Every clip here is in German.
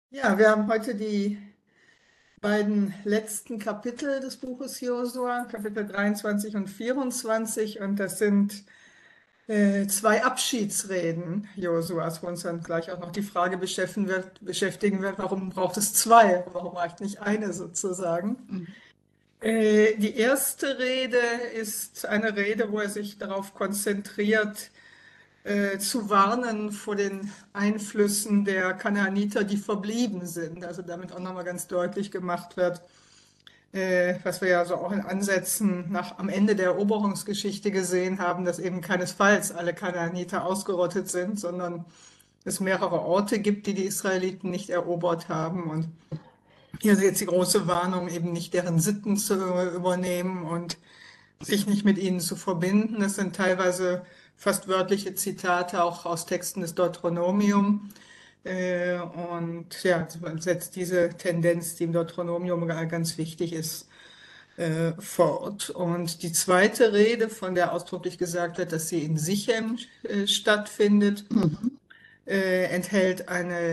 Ja, wir haben heute die beiden letzten Kapitel des Buches Josua, Kapitel 23 und 24, und das sind zwei Abschiedsreden Josuas, wo uns dann gleich auch noch die Frage beschäftigen wird, warum braucht es zwei, warum reicht nicht eine sozusagen. Mhm. Die erste Rede ist eine Rede, wo er sich darauf konzentriert, zu warnen vor den Einflüssen der Kanaaniter, die verblieben sind. Also damit auch nochmal ganz deutlich gemacht wird, was wir ja so auch in Ansätzen am Ende der Eroberungsgeschichte gesehen haben, dass eben keinesfalls alle Kanaaniter ausgerottet sind, sondern es mehrere Orte gibt, die die Israeliten nicht erobert haben. Und hier ist jetzt die große Warnung, eben nicht deren Sitten zu übernehmen und sich nicht mit ihnen zu verbinden. Das sind teilweise fast wörtliche Zitate auch aus Texten des Deuteronomium. Und ja, man setzt diese Tendenz, die im Deuteronomium ganz wichtig ist, fort. Und die zweite Rede, von der ausdrücklich gesagt wird, dass sie in Sichem stattfindet, Mhm. enthält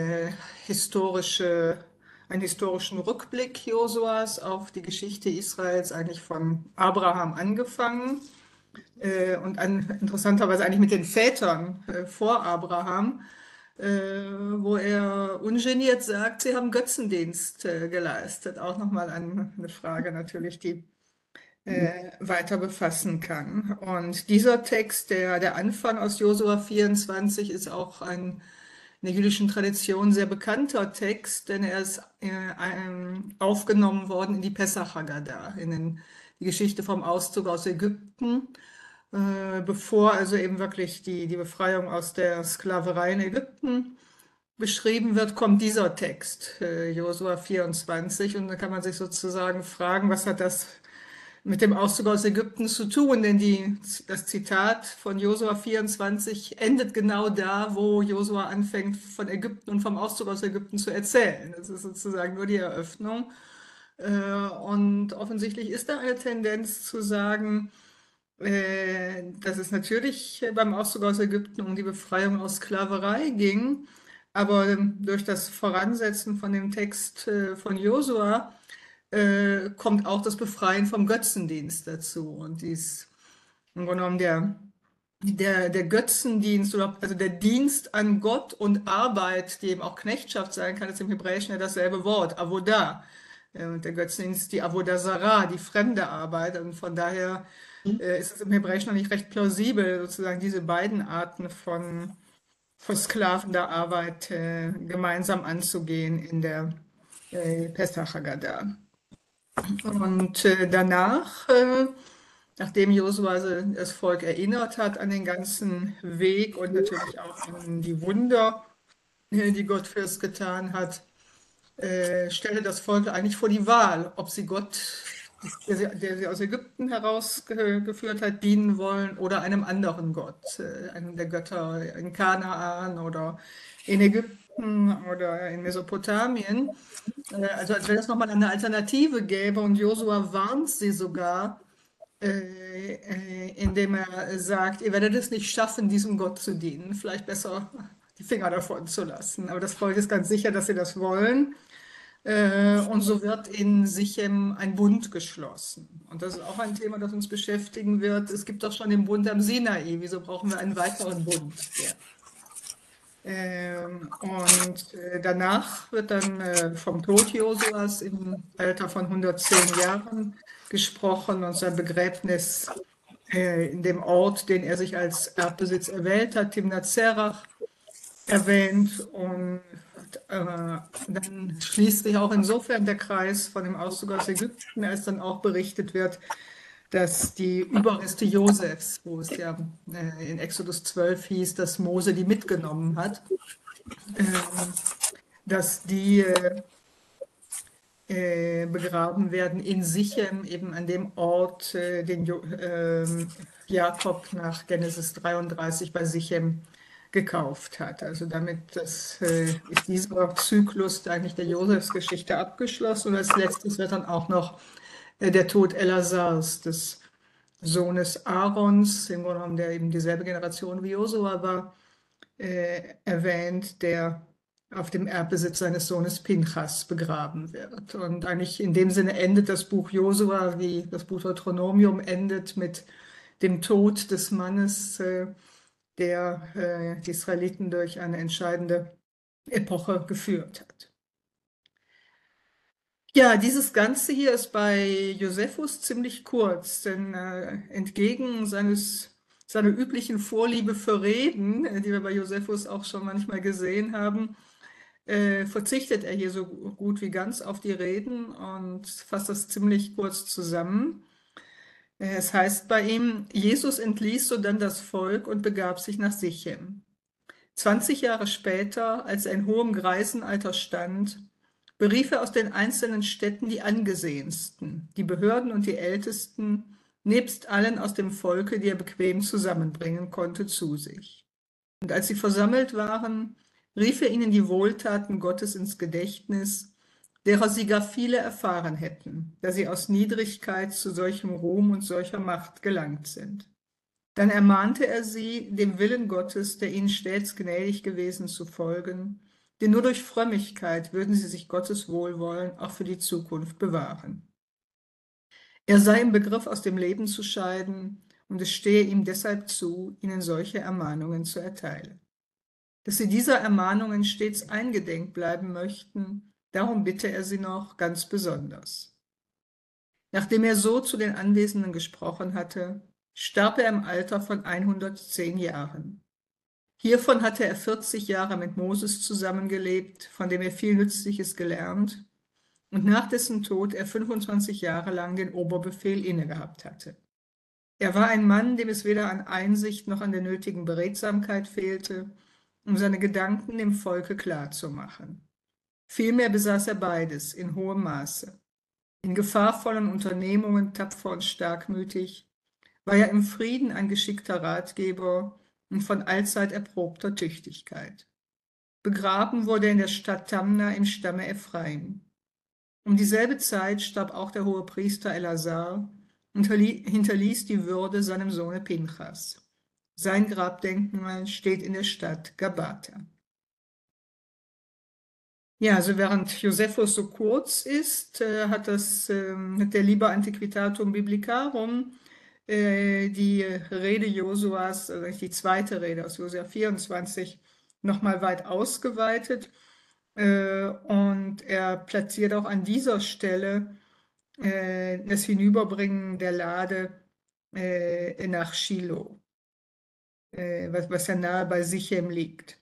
einen historischen Rückblick Josuas auf die Geschichte Israels, eigentlich von Abraham angefangen interessanterweise eigentlich mit den Vätern vor Abraham, wo er ungeniert sagt, sie haben Götzendienst geleistet. Auch nochmal eine Frage natürlich, die weiter befassen kann. Und dieser Text, der Anfang aus Josua 24, ist auch in der jüdischen Tradition sehr bekannter Text, denn er ist aufgenommen worden in die Pessach Haggadah, die Geschichte vom Auszug aus Ägypten, bevor also eben wirklich die Befreiung aus der Sklaverei in Ägypten beschrieben wird, kommt dieser Text, Josua 24, und da kann man sich sozusagen fragen, was hat das mit dem Auszug aus Ägypten zu tun, denn das Zitat von Josua 24 endet genau da, wo Josua anfängt, von Ägypten und vom Auszug aus Ägypten zu erzählen. Das ist sozusagen nur die Eröffnung. Und offensichtlich ist da eine Tendenz zu sagen, dass es natürlich beim Auszug aus Ägypten um die Befreiung aus Sklaverei ging, aber durch das Voransetzen von dem Text von Josua kommt auch das Befreien vom Götzendienst dazu. Und dies im Grunde genommen der Götzendienst oder also der Dienst an Gott und Arbeit, die eben auch Knechtschaft sein kann, ist im Hebräischen ja dasselbe Wort, Avodah. Und der Götzendienst, die Avodah Sarah, die fremde Arbeit. Und von daher ist es im Hebräischen noch nicht recht plausibel, sozusagen diese beiden Arten von versklavender Arbeit gemeinsam anzugehen in der Pessach Haggadah. Und danach, nachdem Josua das Volk erinnert hat an den ganzen Weg und natürlich auch an die Wunder, die Gott für es getan hat, stellte das Volk eigentlich vor die Wahl, ob sie Gott, der sie aus Ägypten herausgeführt hat, dienen wollen oder einem anderen Gott, einem der Götter in Kanaan oder in Ägypten oder in Mesopotamien. Also als wenn es nochmal eine Alternative gäbe, und Josua warnt sie sogar, indem er sagt, ihr werdet es nicht schaffen, diesem Gott zu dienen. Vielleicht besser die Finger davon zu lassen. Aber das Volk ist ganz sicher, dass sie das wollen. Und so wird in Sichem ein Bund geschlossen. Und das ist auch ein Thema, das uns beschäftigen wird. Es gibt doch schon den Bund am Sinai. Wieso brauchen wir einen weiteren Bund? Ja. Danach wird dann vom Tod Josuas im Alter von 110 Jahren gesprochen und sein Begräbnis in dem Ort, den er sich als Erbbesitz erwählt hat, Timnath Serach, erwähnt. Und dann schließt sich auch insofern der Kreis von dem Auszug aus Ägypten, als dann auch berichtet wird, dass die Überreste Josefs, wo es ja in Exodus 12 hieß, dass Mose die mitgenommen hat, dass die begraben werden in Sichem, eben an dem Ort, den Jakob nach Genesis 33 bei Sichem gekauft hat. Also damit ist dieser Zyklus eigentlich der Josefsgeschichte abgeschlossen. Und als letztes wird dann auch noch der Tod Eleazars, des Sohnes Aarons, im Grunde genommen, der eben dieselbe Generation wie Josua war, erwähnt, der auf dem Erbbesitz seines Sohnes Pinchas begraben wird. Und eigentlich in dem Sinne endet das Buch Josua, wie das Buch Deuteronomium endet, mit dem Tod des Mannes, der die Israeliten durch eine entscheidende Epoche geführt hat. Ja, dieses Ganze hier ist bei Josephus ziemlich kurz, denn entgegen seiner üblichen Vorliebe für Reden, die wir bei Josephus auch schon manchmal gesehen haben, verzichtet er hier so gut wie ganz auf die Reden und fasst das ziemlich kurz zusammen. Es heißt bei ihm, Jesus entließ sodann das Volk und begab sich nach Sichem. 20 Jahre später, als er in hohem Greisenalter stand, berief er aus den einzelnen Städten die angesehensten, die Behörden und die Ältesten, nebst allen aus dem Volke, die er bequem zusammenbringen konnte, zu sich. Und als sie versammelt waren, rief er ihnen die Wohltaten Gottes ins Gedächtnis, derer sie gar viele erfahren hätten, da sie aus Niedrigkeit zu solchem Ruhm und solcher Macht gelangt sind. Dann ermahnte er sie, dem Willen Gottes, der ihnen stets gnädig gewesen, zu folgen, denn nur durch Frömmigkeit würden sie sich Gottes Wohlwollen auch für die Zukunft bewahren. Er sei im Begriff, aus dem Leben zu scheiden, und es stehe ihm deshalb zu, ihnen solche Ermahnungen zu erteilen. Dass sie dieser Ermahnungen stets eingedenk bleiben möchten, darum bitte er sie noch ganz besonders. Nachdem er so zu den Anwesenden gesprochen hatte, starb er im Alter von 110 Jahren. Hiervon hatte er 40 Jahre mit Moses zusammengelebt, von dem er viel Nützliches gelernt, und nach dessen Tod er 25 Jahre lang den Oberbefehl innegehabt hatte. Er war ein Mann, dem es weder an Einsicht noch an der nötigen Beredsamkeit fehlte, um seine Gedanken dem Volke klarzumachen. Vielmehr besaß er beides in hohem Maße. In gefahrvollen Unternehmungen tapfer und starkmütig, war er im Frieden ein geschickter Ratgeber und von allzeit erprobter Tüchtigkeit. Begraben wurde er in der Stadt Tamna im Stamme Ephraim. Um dieselbe Zeit starb auch der Hohepriester Elazar und hinterließ die Würde seinem Sohne Pinchas. Sein Grabdenkmal steht in der Stadt Gabata. Ja, also während Josephus so kurz ist, hat der Liber Antiquitatum Biblicarum die Rede Josuas, also die zweite Rede aus Josua 24, nochmal weit ausgeweitet. Und er platziert auch an dieser Stelle das Hinüberbringen der Lade nach Shiloh, was ja nahe bei Sichem liegt.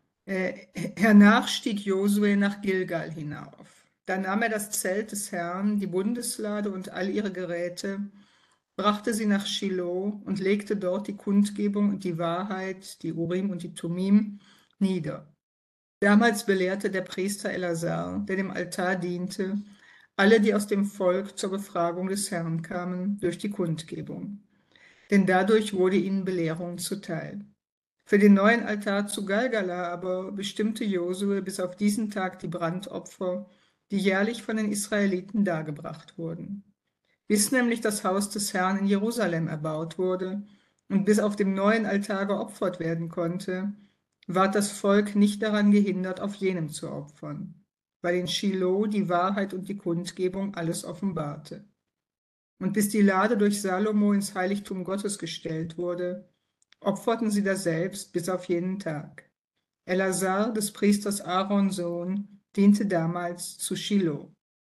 Hernach stieg Josue nach Gilgal hinauf. Da nahm er das Zelt des Herrn, die Bundeslade und all ihre Geräte, brachte sie nach Shiloh und legte dort die Kundgebung und die Wahrheit, die Urim und die Tumim, nieder. Damals belehrte der Priester Elazar, der dem Altar diente, alle, die aus dem Volk zur Befragung des Herrn kamen, durch die Kundgebung. Denn dadurch wurde ihnen Belehrung zuteil. Für den neuen Altar zu Galgala aber bestimmte Josue bis auf diesen Tag die Brandopfer, die jährlich von den Israeliten dargebracht wurden. Bis nämlich das Haus des Herrn in Jerusalem erbaut wurde und bis auf dem neuen Altar geopfert werden konnte, ward das Volk nicht daran gehindert, auf jenem zu opfern, weil in Shiloh die Wahrheit und die Kundgebung alles offenbarte. Und bis die Lade durch Salomo ins Heiligtum Gottes gestellt wurde, opferten sie daselbst bis auf jenen Tag. Elazar, des Priesters Aaron Sohn, diente damals zu Shiloh.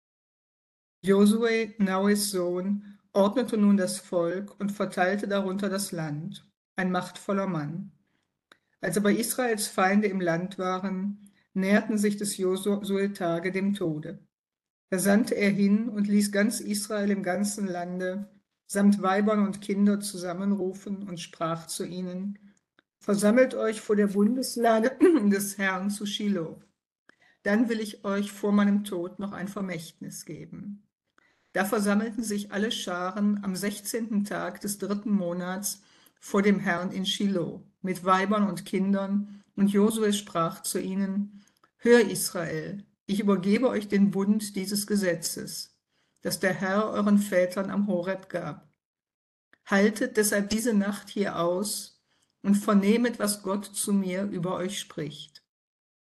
Josue, Naues Sohn, ordnete nun das Volk und verteilte darunter das Land, ein machtvoller Mann. Als aber Israels Feinde im Land waren, näherten sich des Josue Tage dem Tode. Da sandte er hin und ließ ganz Israel im ganzen Lande samt Weibern und Kindern zusammenrufen und sprach zu ihnen: Versammelt euch vor der Bundeslade des Herrn zu Shiloh. Dann will ich euch vor meinem Tod noch ein Vermächtnis geben. Da versammelten sich alle Scharen am 16. Tag des 3. Monats vor dem Herrn in Shiloh, mit Weibern und Kindern, und Josue sprach zu ihnen: Hör Israel, ich übergebe euch den Bund dieses Gesetzes, das der Herr euren Vätern am Horeb gab. Haltet deshalb diese Nacht hier aus und vernehmet, was Gott zu mir über euch spricht.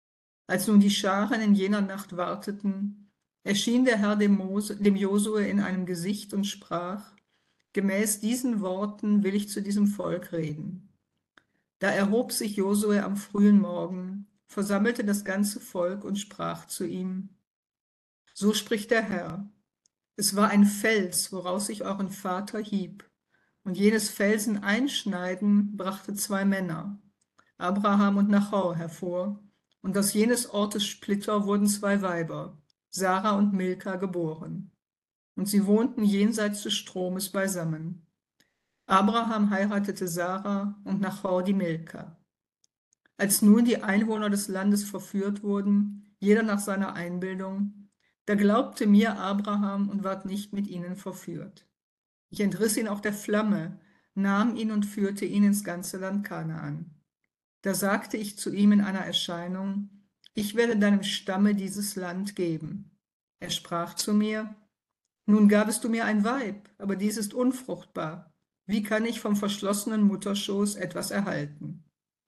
Als nun die Scharen in jener Nacht warteten, erschien der Herr dem Josue in einem Gesicht und sprach: Gemäß diesen Worten will ich zu diesem Volk reden. Da erhob sich Josue am frühen Morgen, versammelte das ganze Volk und sprach zu ihm: So spricht der Herr: Es war ein Fels, woraus ich euren Vater hieb. Und jenes Felsen Einschneiden brachte zwei Männer, Abraham und Nachor, hervor. Und aus jenes Ortes Splitter wurden zwei Weiber, Sarah und Milka, geboren. Und sie wohnten jenseits des Stromes beisammen. Abraham heiratete Sarah und Nachor die Milka. Als nun die Einwohner des Landes verführt wurden, jeder nach seiner Einbildung, da glaubte mir Abraham und ward nicht mit ihnen verführt. Ich entriss ihn auch der Flamme, nahm ihn und führte ihn ins ganze Land Kanaan. Da sagte ich zu ihm in einer Erscheinung: Ich werde deinem Stamme dieses Land geben. Er sprach zu mir: Nun gabest du mir ein Weib, aber dies ist unfruchtbar. Wie kann ich vom verschlossenen Mutterschoß etwas erhalten?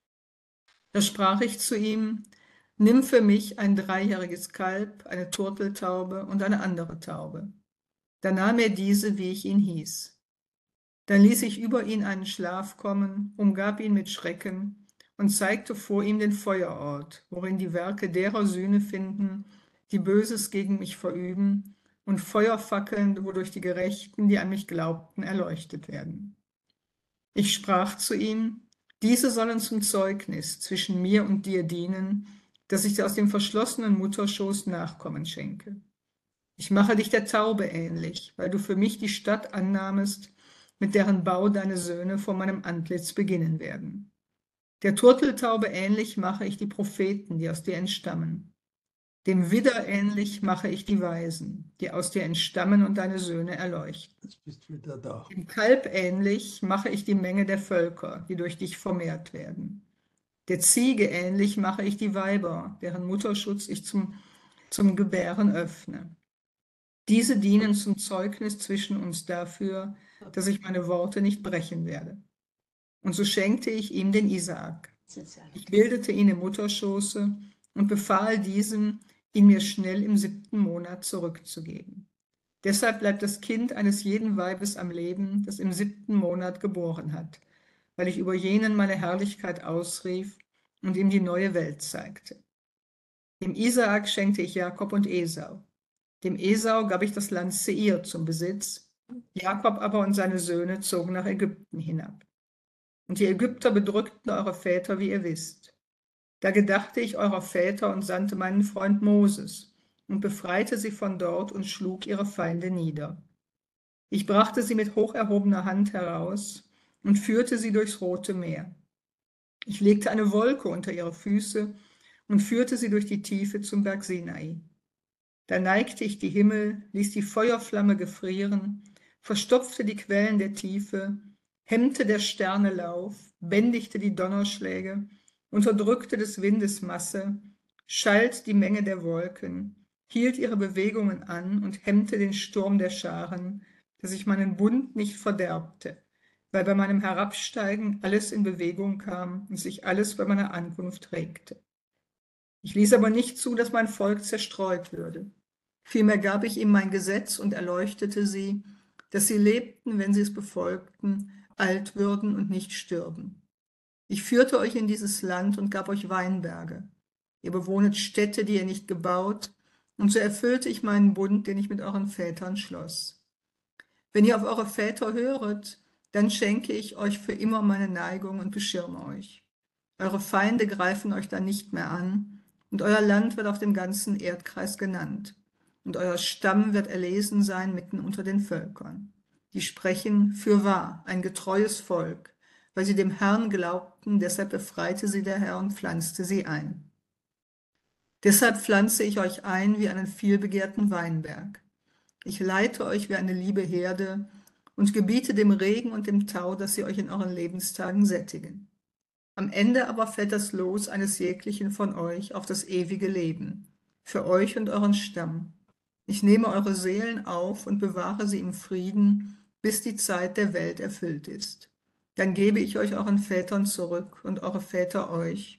Da sprach ich zu ihm: Nimm für mich ein 3-jähriges Kalb, eine Turteltaube und eine andere Taube. Da nahm er diese, wie ich ihn hieß. Dann ließ ich über ihn einen Schlaf kommen, umgab ihn mit Schrecken und zeigte vor ihm den Feuerort, worin die Werke derer Sühne finden, die Böses gegen mich verüben, und Feuerfackeln, wodurch die Gerechten, die an mich glaubten, erleuchtet werden. Ich sprach zu ihm: Diese sollen zum Zeugnis zwischen mir und dir dienen, dass ich dir aus dem verschlossenen Mutterschoß Nachkommen schenke. Ich mache dich der Taube ähnlich, weil du für mich die Stadt annahmest, mit deren Bau deine Söhne vor meinem Antlitz beginnen werden. Der Turteltaube ähnlich mache ich die Propheten, die aus dir entstammen. Dem Widder ähnlich mache ich die Weisen, die aus dir entstammen und deine Söhne erleuchten. Jetzt bist du wieder da. Dem Kalb ähnlich mache ich die Menge der Völker, die durch dich vermehrt werden. Der Ziege ähnlich mache ich die Weiber, deren Mutterschutz ich zum Gebären öffne. Diese dienen zum Zeugnis zwischen uns dafür, dass ich meine Worte nicht brechen werde. Und so schenkte ich ihm den Isaak. Ich bildete ihn im Mutterschoße und befahl diesem, ihn mir schnell im 7. Monat zurückzugeben. Deshalb bleibt das Kind eines jeden Weibes am Leben, das im 7. Monat geboren hat, weil ich über jenen meine Herrlichkeit ausrief und ihm die neue Welt zeigte. Dem Isaak schenkte ich Jakob und Esau. Dem Esau gab ich das Land Seir zum Besitz, Jakob aber und seine Söhne zogen nach Ägypten hinab. Und die Ägypter bedrückten eure Väter, wie ihr wisst. Da gedachte ich eurer Väter und sandte meinen Freund Moses und befreite sie von dort und schlug ihre Feinde nieder. Ich brachte sie mit hoch erhobener Hand heraus und führte sie durchs Rote Meer. Ich legte eine Wolke unter ihre Füße und führte sie durch die Tiefe zum Berg Sinai. Da neigte ich die Himmel, ließ die Feuerflamme gefrieren, verstopfte die Quellen der Tiefe, hemmte der Sterne Lauf, bändigte die Donnerschläge, unterdrückte des Windes Masse, schalt die Menge der Wolken, hielt ihre Bewegungen an und hemmte den Sturm der Scharen, dass ich meinen Bund nicht verderbte, weil bei meinem Herabsteigen alles in Bewegung kam und sich alles bei meiner Ankunft regte. Ich ließ aber nicht zu, dass mein Volk zerstreut würde. Vielmehr gab ich ihm mein Gesetz und erleuchtete sie, dass sie lebten, wenn sie es befolgten, alt würden und nicht stürben. Ich führte euch in dieses Land und gab euch Weinberge. Ihr bewohnet Städte, die ihr nicht gebaut, und so erfüllte ich meinen Bund, den ich mit euren Vätern schloss. Wenn ihr auf eure Väter höret, dann schenke ich euch für immer meine Neigung und beschirme euch. Eure Feinde greifen euch dann nicht mehr an, und euer Land wird auf dem ganzen Erdkreis genannt. Und euer Stamm wird erlesen sein mitten unter den Völkern. Die sprechen: Fürwahr, ein getreues Volk, weil sie dem Herrn glaubten, deshalb befreite sie der Herr und pflanzte sie ein. Deshalb pflanze ich euch ein wie einen vielbegehrten Weinberg. Ich leite euch wie eine liebe Herde und gebiete dem Regen und dem Tau, dass sie euch in euren Lebenstagen sättigen. Am Ende aber fällt das Los eines jeglichen von euch auf das ewige Leben, für euch und euren Stamm. Ich nehme eure Seelen auf und bewahre sie im Frieden, bis die Zeit der Welt erfüllt ist. Dann gebe ich euch euren Vätern zurück und eure Väter euch,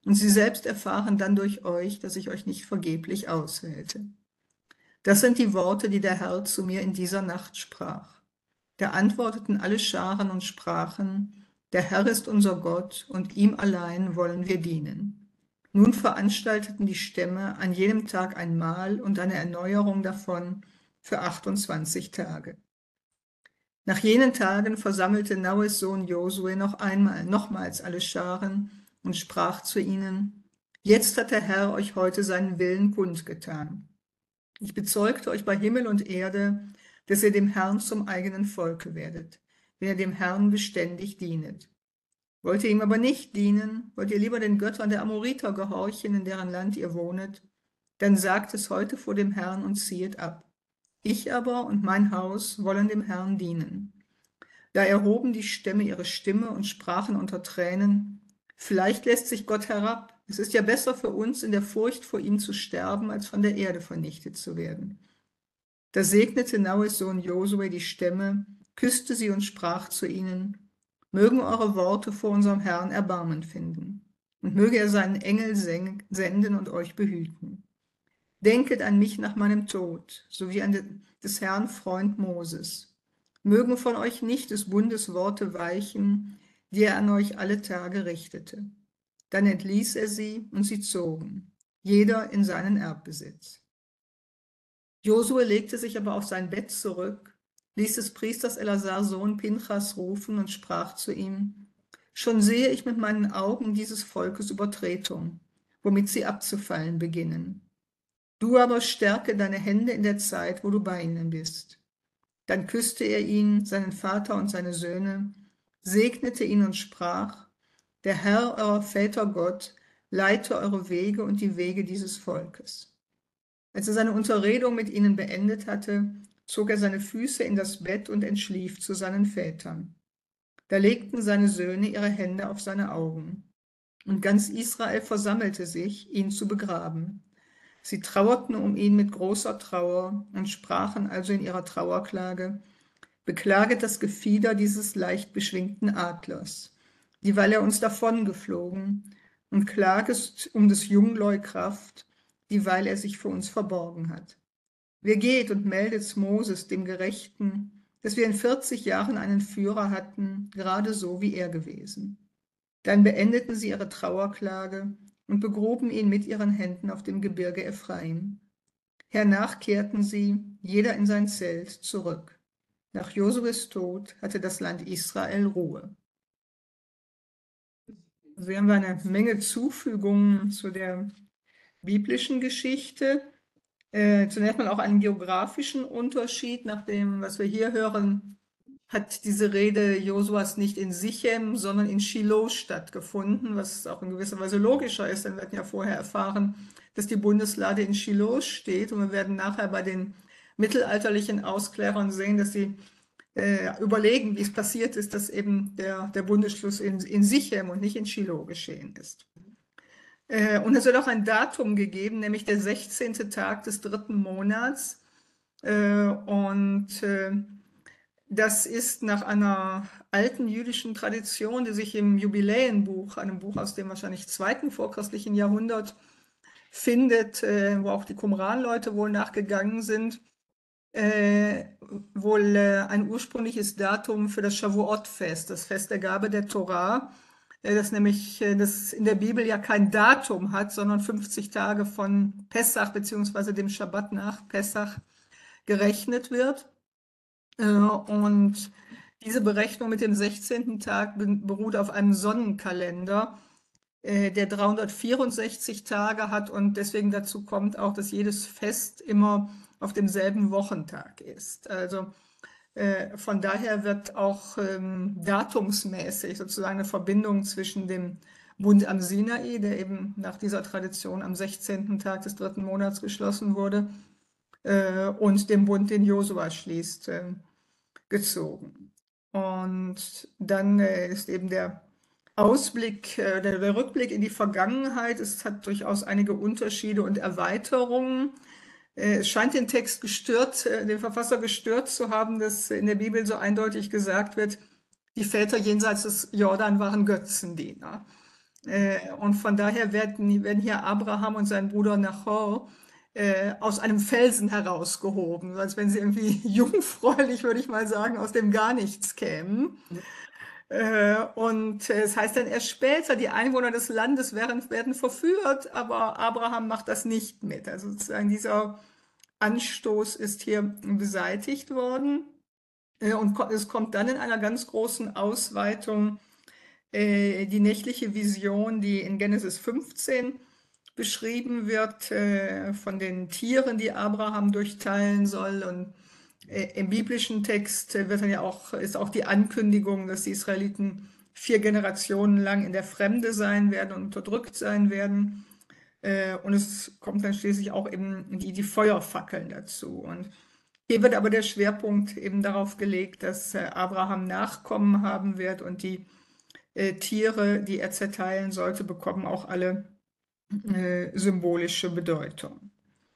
und sie selbst erfahren dann durch euch, dass ich euch nicht vergeblich auswählte. Das sind die Worte, die der Herr zu mir in dieser Nacht sprach. Da antworteten alle Scharen und sprachen, der Herr ist unser Gott und ihm allein wollen wir dienen. Nun veranstalteten die Stämme an jedem Tag ein Mahl und eine Erneuerung davon für 28 Tage. Nach jenen Tagen versammelte Naues Sohn Josue nochmals alle Scharen und sprach zu ihnen, jetzt hat der Herr euch heute seinen Willen kundgetan. Ich bezeugte euch bei Himmel und Erde, dass ihr dem Herrn zum eigenen Volke werdet, wenn ihr dem Herrn beständig dienet. Wollt ihr ihm aber nicht dienen, wollt ihr lieber den Göttern der Amoriter gehorchen, in deren Land ihr wohnet, dann sagt es heute vor dem Herrn und ziehet ab. Ich aber und mein Haus wollen dem Herrn dienen. Da erhoben die Stämme ihre Stimme und sprachen unter Tränen, vielleicht lässt sich Gott herab. Es ist ja besser für uns, in der Furcht vor ihm zu sterben, als von der Erde vernichtet zu werden. Da segnete Naues Sohn Josue die Stämme, küsste sie und sprach zu ihnen, mögen eure Worte vor unserem Herrn Erbarmen finden, und möge er seinen Engel senden und euch behüten. Denket an mich nach meinem Tod, sowie an des Herrn Freund Moses. Mögen von euch nicht des Bundes Worte weichen, die er an euch alle Tage richtete. Dann entließ er sie und sie zogen, jeder in seinen Erbbesitz. Josue legte sich aber auf sein Bett zurück, ließ des Priesters Eleazar Sohn Pinchas rufen und sprach zu ihm, schon sehe ich mit meinen Augen dieses Volkes Übertretung, womit sie abzufallen beginnen. Du aber stärke deine Hände in der Zeit, wo du bei ihnen bist. Dann küsste er ihn, seinen Vater und seine Söhne, segnete ihn und sprach, der Herr, euer Väter Gott, leite eure Wege und die Wege dieses Volkes. Als er seine Unterredung mit ihnen beendet hatte, zog er seine Füße in das Bett und entschlief zu seinen Vätern. Da legten seine Söhne ihre Hände auf seine Augen. Und ganz Israel versammelte sich, ihn zu begraben. Sie trauerten um ihn mit großer Trauer und sprachen also in ihrer Trauerklage, beklaget das Gefieder dieses leicht beschwingten Adlers, dieweil er uns davongeflogen, und klaget um des Jungleu Kraft, dieweil er sich für uns verborgen hat. Wer geht und meldet Moses, dem Gerechten, dass wir in 40 Jahren einen Führer hatten, gerade so wie er gewesen. Dann beendeten sie ihre Trauerklage und begruben ihn mit ihren Händen auf dem Gebirge Ephraim. Hernach kehrten sie, jeder in sein Zelt, zurück. Nach Josues Tod hatte das Land Israel Ruhe. Also hier haben wir eine Menge Zufügungen zu der biblischen Geschichte. Zunächst mal auch einen geografischen Unterschied. Nach dem, was wir hier hören, hat diese Rede Josuas nicht in Sichem, sondern in Shiloh stattgefunden, was auch in gewisser Weise logischer ist, denn wir hatten ja vorher erfahren, dass die Bundeslade in Shiloh steht, und wir werden nachher bei den mittelalterlichen Ausklärern sehen, dass sie überlegen, wie es passiert ist, dass eben der Bundesschluss in Sichem und nicht in Shiloh geschehen ist. Und es wird auch ein Datum gegeben, nämlich der 16. Tag des 3. Monats. Das ist nach einer alten jüdischen Tradition, die sich im Jubiläenbuch, einem Buch aus dem wahrscheinlich 2. vorchristlichen Jahrhundert, findet, wo auch die Qumran-Leute wohl nachgegangen sind, wohl ein ursprüngliches Datum für das Shavuot-Fest, das Fest der Gabe der Torah, das nämlich das in der Bibel ja kein Datum hat, sondern 50 Tage von Pessach beziehungsweise dem Schabbat nach Pessach gerechnet wird. Und diese Berechnung mit dem 16. Tag beruht auf einem Sonnenkalender, der 364 Tage hat, und deswegen dazu kommt auch, dass jedes Fest immer auf demselben Wochentag ist. Also von daher wird auch datumsmäßig sozusagen eine Verbindung zwischen dem Bund am Sinai, der eben nach dieser Tradition am 16. Tag des 3. Monats geschlossen wurde, und dem Bund, den Josua schließt, gezogen. Und dann ist eben der Ausblick, der Rückblick in die Vergangenheit. Es hat durchaus einige Unterschiede und Erweiterungen. Es scheint den Text gestört, den Verfasser gestört zu haben, dass in der Bibel so eindeutig gesagt wird, die Väter jenseits des Jordan waren Götzendiener. Und von daher werden hier Abraham und sein Bruder Nachor aus einem Felsen herausgehoben, so als wenn sie irgendwie jungfräulich, würde ich mal sagen, aus dem Gar nichts kämen. Und es heißt dann erst später, die Einwohner des Landes werden verführt, aber Abraham macht das nicht mit. Also sozusagen dieser Anstoß ist hier beseitigt worden. Und es kommt dann in einer ganz großen Ausweitung die nächtliche Vision, die in Genesis 15 beschrieben wird, von den Tieren, die Abraham durchteilen soll. Und im biblischen Text wird dann ja auch, ist auch die Ankündigung, dass die Israeliten 4 Generationen lang in der Fremde sein werden und unterdrückt sein werden. Und es kommt dann schließlich auch eben die Feuerfackeln dazu. Und hier wird aber der Schwerpunkt eben darauf gelegt, dass Abraham Nachkommen haben wird und die Tiere, die er zerteilen sollte, bekommen auch alle symbolische Bedeutung.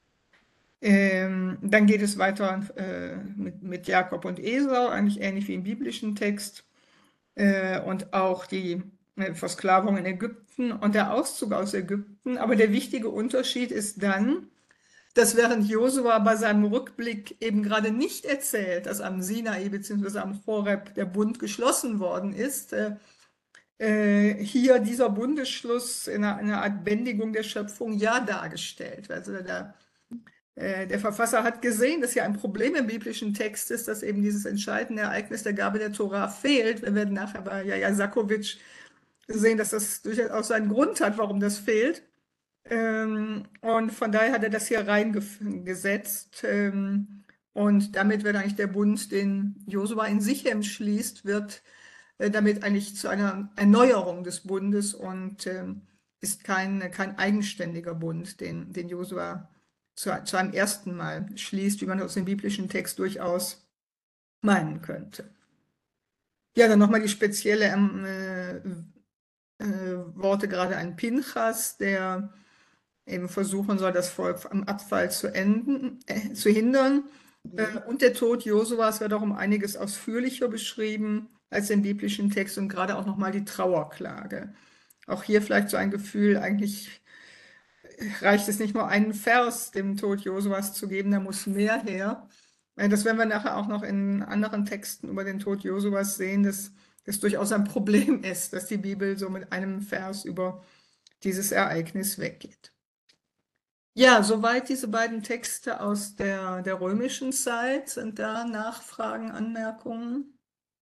Dann geht es weiter mit Jakob und Esau, eigentlich ähnlich wie im biblischen Text. Und auch die Versklavung in Ägypten und der Auszug aus Ägypten. Aber der wichtige Unterschied ist dann, dass während Josua bei seinem Rückblick eben gerade nicht erzählt, dass am Sinai bzw. am Horeb der Bund geschlossen worden ist, hier dieser Bundesschluss in einer Art Bändigung der Schöpfung ja dargestellt. Also der Verfasser hat gesehen, dass ja ein Problem im biblischen Text ist, dass eben dieses entscheidende Ereignis der Gabe der Tora fehlt. Wir werden nachher bei Jaja Sakovic sehen, dass das durchaus seinen Grund hat, warum das fehlt. Und von daher hat er das hier reingesetzt. Und damit wird eigentlich der Bund, den Josua in Sichem schließt, wird damit eigentlich zu einer Erneuerung des Bundes und ist kein eigenständiger Bund, den Josua zu einem ersten Mal schließt, wie man aus dem biblischen Text durchaus meinen könnte. Ja, dann nochmal die spezielle Worte gerade an Pinchas, der eben versuchen soll, das Volk am Abfall zu hindern. Und der Tod Josuas wird auch um einiges ausführlicher beschrieben als im biblischen Text und gerade auch nochmal die Trauerklage. Auch hier vielleicht so ein Gefühl, eigentlich reicht es nicht nur einen Vers dem Tod Josuas zu geben, da muss mehr her. Das werden wir nachher auch noch in anderen Texten über den Tod Josuas sehen, dass es durchaus ein Problem ist, dass die Bibel so mit einem Vers über dieses Ereignis weggeht. Ja, soweit diese beiden Texte aus der römischen Zeit. Sind da Nachfragen, Anmerkungen?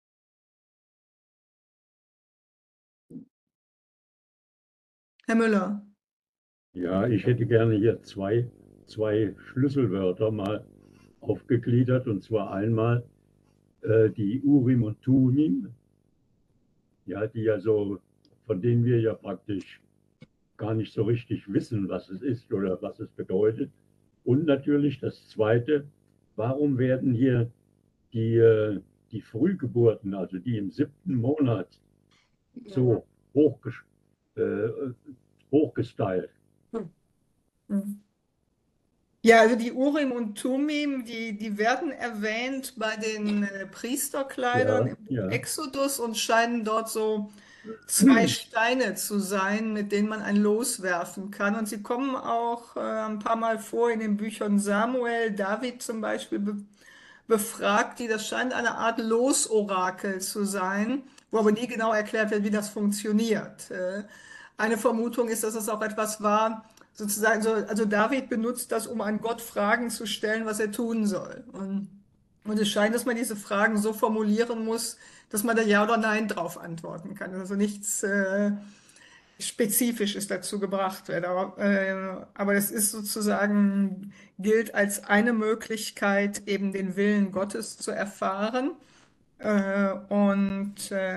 Herr Müller. Ja, ich hätte gerne hier zwei Schlüsselwörter mal aufgegliedert, und zwar einmal die Urim und Tumim, ja, die ja so, von denen wir ja praktisch gar nicht so richtig wissen, was es ist oder was es bedeutet. Und natürlich das Zweite, warum werden hier die Frühgeburten, also die im 7. Monat, so hochges äh, hochgestylt? Hm. Ja, also die Urim und Tumim, die werden erwähnt bei den Priesterkleidern Ja, im Buch ja. Exodus und scheinen dort so 2 Steine zu sein, mit denen man ein Los werfen kann. Und sie kommen auch ein paar Mal vor in den Büchern Samuel, David zum Beispiel befragt die. Das scheint eine Art Losorakel zu sein, wo aber nie genau erklärt wird, wie das funktioniert. Eine Vermutung ist, dass es auch etwas war, sozusagen, also David benutzt das, um an Gott Fragen zu stellen, was er tun soll. Und es scheint, dass man diese Fragen so formulieren muss, dass man da Ja oder Nein drauf antworten kann. Also nichts Spezifisches dazu gebracht wird. Aber das ist sozusagen, gilt als eine Möglichkeit, eben den Willen Gottes zu erfahren. Und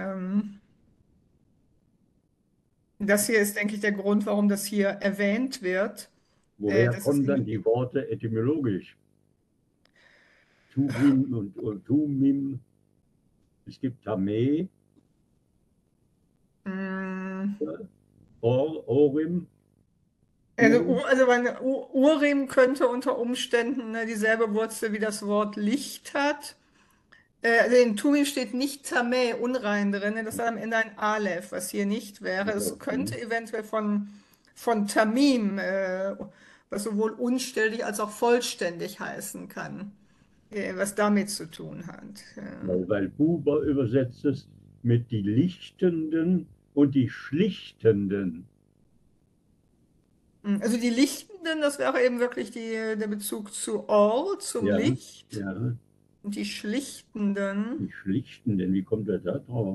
das hier ist, denke ich, der Grund, warum das hier erwähnt wird. Woher Dass es kommen dann eben, die Worte etymologisch? Tubim und Tumim. Es gibt Tameh, mh, Orim, also, Urim. Urim könnte unter Umständen dieselbe Wurzel wie das Wort Licht hat. Also in Tumim steht nicht Tameh, unrein drin, das ist am Ende ein Aleph, was hier nicht wäre. Es könnte eventuell von Tamim, was sowohl unständig als auch vollständig heißen kann, was damit zu tun hat. Weil Buber übersetzt es mit die Lichtenden und die Schlichtenden. Also die Lichtenden, das wäre eben wirklich der Bezug zu Or, zum Ja, Licht. ja, Und die Schlichtenden. die Schlichtenden, wie kommt er da drauf?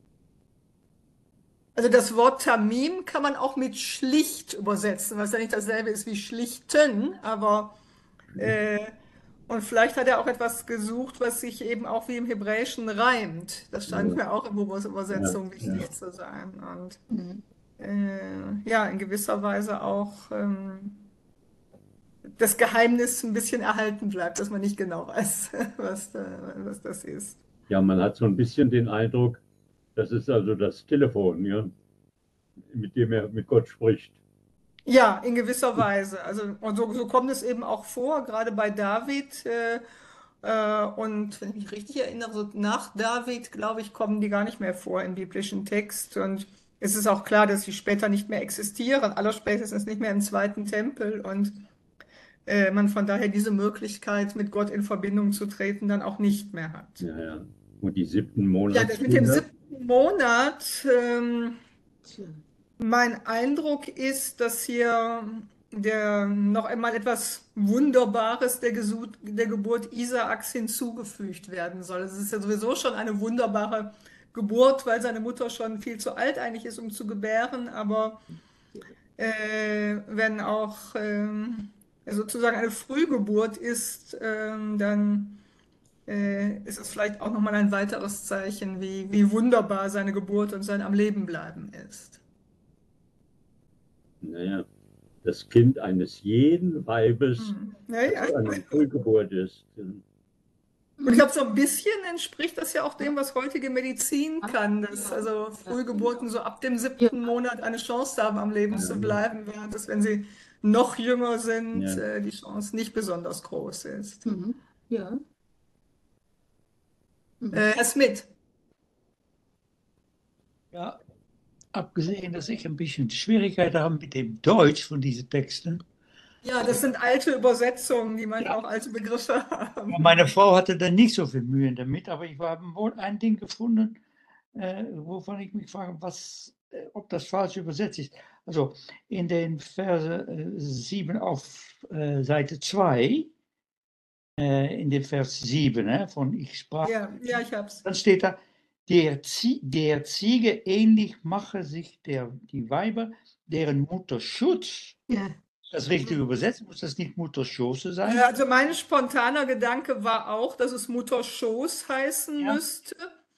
Also das Wort Tamim kann man auch mit schlicht übersetzen, was ja nicht dasselbe ist wie schlichten, aber äh, und vielleicht hat er auch etwas gesucht, was sich eben auch wie im Hebräischen reimt. Das scheint Ja, mir auch in ja, Übersetzung ja. wichtig zu sein. Und Mhm. ja, in gewisser Weise auch das Geheimnis ein bisschen erhalten bleibt, dass man nicht genau weiß, was das ist. Ja, man hat so ein bisschen den Eindruck, das ist also das Telefon, ja, mit dem er mit Gott spricht. Ja, in gewisser Weise. Also, und so kommt es eben auch vor, gerade bei David. Und wenn ich mich richtig erinnere, so nach David, glaube ich, kommen die gar nicht mehr vor im biblischen Text. Und es ist auch klar, dass sie später nicht mehr existieren, allerspätestens nicht mehr im zweiten Tempel. Und man von daher diese Möglichkeit, mit Gott in Verbindung zu treten, dann auch nicht mehr hat. Ja, ja. Und die 7. Ja, das mit dem Monatskinder, 7. Monat. Tja. Mein Eindruck ist, dass hier noch einmal etwas Wunderbares der Geburt Isaaks hinzugefügt werden soll. Es ist ja sowieso schon eine wunderbare Geburt, weil seine Mutter schon viel zu alt eigentlich ist, um zu gebären. Aber wenn auch sozusagen eine Frühgeburt ist, dann ist es vielleicht auch nochmal ein weiteres Zeichen, wie wunderbar seine Geburt und sein am Leben bleiben ist. naja, das Kind eines jeden Weibes, Ja, ja. das eine Frühgeburt ist. Und ich glaube, so ein bisschen entspricht das ja auch dem, was heutige Medizin Ah, kann, dass ja, also ja, Frühgeburten so ab dem ja, 7. Monat eine Chance haben, am Leben Ja, zu bleiben, während es, wenn sie noch jünger sind, ja. die Chance nicht besonders groß ist. mhm. Ja, mhm. Herr Smith, Ja, abgesehen, dass ich ein bisschen Schwierigkeiten habe mit dem Deutsch von diesen Texten. ja, das sind alte Übersetzungen, die manchmal Ja. auch alte Begriffe haben. Meine Frau hatte da nicht so viel Mühe damit, aber ich habe wohl ein Ding gefunden, wovon ich mich frage, ob das falsch übersetzt ist. Also in den Verse 7 auf Seite 2, in dem Vers 7 von Ich sprach, Ja, ja, ich hab's. dann steht da, der Ziege ähnlich mache sich die Weiber, deren Mutterschutz. Ja, Das richtige übersetzt, muss das nicht Mutterschoße sein? Also mein spontaner Gedanke war auch, dass es Mutterschoß heißen Ja. müsste.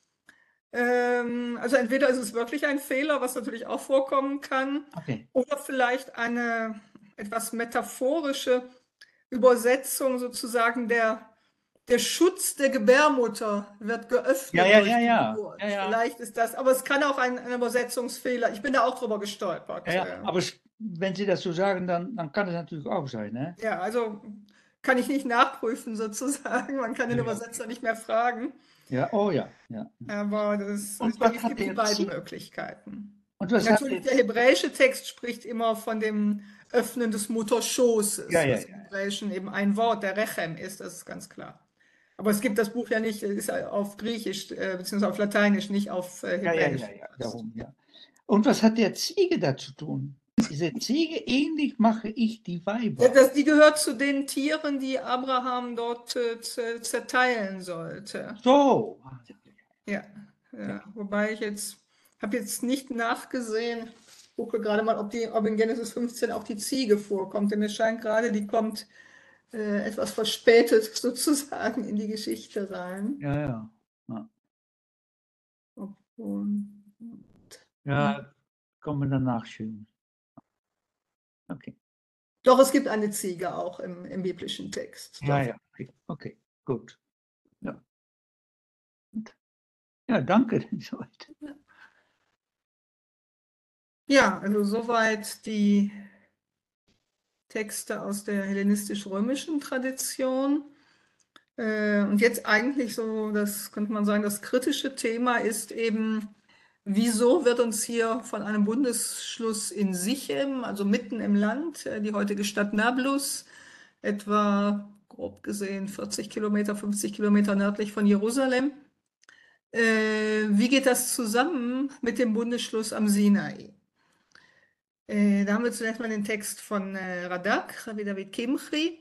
Also entweder ist es wirklich ein Fehler, was natürlich auch vorkommen kann, Okay. oder vielleicht eine etwas metaphorische Übersetzung sozusagen der Schutz der Gebärmutter wird geöffnet Ja, durch ja, die ja. Geburt. Ja, ja. Vielleicht ist das, aber es kann auch ein Übersetzungsfehler. Ich bin da auch drüber gestolpert. Ja, aber wenn Sie das so sagen, dann kann es natürlich auch sein, ne? Ja, also kann ich nicht nachprüfen sozusagen. Man kann den Ja, ja. Übersetzer nicht mehr fragen. Ja, oh ja. Ja. Aber es Und was gibt hat die der beiden Ziege? Möglichkeiten. Und was hat Natürlich, der der hebräische Text spricht immer von dem Öffnen des Mutterschoßes, Ja, ja, was im ja. Hebräischen eben ein Wort, der Rechem ist, das ist ganz klar. Aber es gibt das Buch ja nicht, es ist ja auf Griechisch, beziehungsweise auf Lateinisch, nicht auf Ja, Hebräisch. darum, ja. Und was hat der Ziege da zu tun? Diese Ziege ähnlich mache ich die Weiber. Die gehört zu den Tieren, die Abraham dort zerteilen sollte. So. Ja, wobei ich habe jetzt nicht nachgesehen, gucke gerade mal, ob in Genesis 15 auch die Ziege vorkommt, denn mir scheint gerade, die kommt etwas verspätet sozusagen in die Geschichte rein. Ja, ja. Ja, Obwohl, ja kann man dann nachschauen. Okay. doch, es gibt eine Ziege auch im biblischen Text. Ja, Doch. ja. Okay, gut. Ja. Gut. Ja, danke. Soweit. Ja, also soweit die Texte aus der hellenistisch-römischen Tradition. Und jetzt eigentlich so, das könnte man sagen, das kritische Thema ist eben, wieso wird uns hier von einem Bundesschluss in Sichem, also mitten im Land, die heutige Stadt Nablus, etwa grob gesehen 40 Kilometer, 50 Kilometer nördlich von Jerusalem, wie geht das zusammen mit dem Bundesschluss am Sinai? Da haben wir zunächst mal den Text von Radak, Rabbi David Kimchi.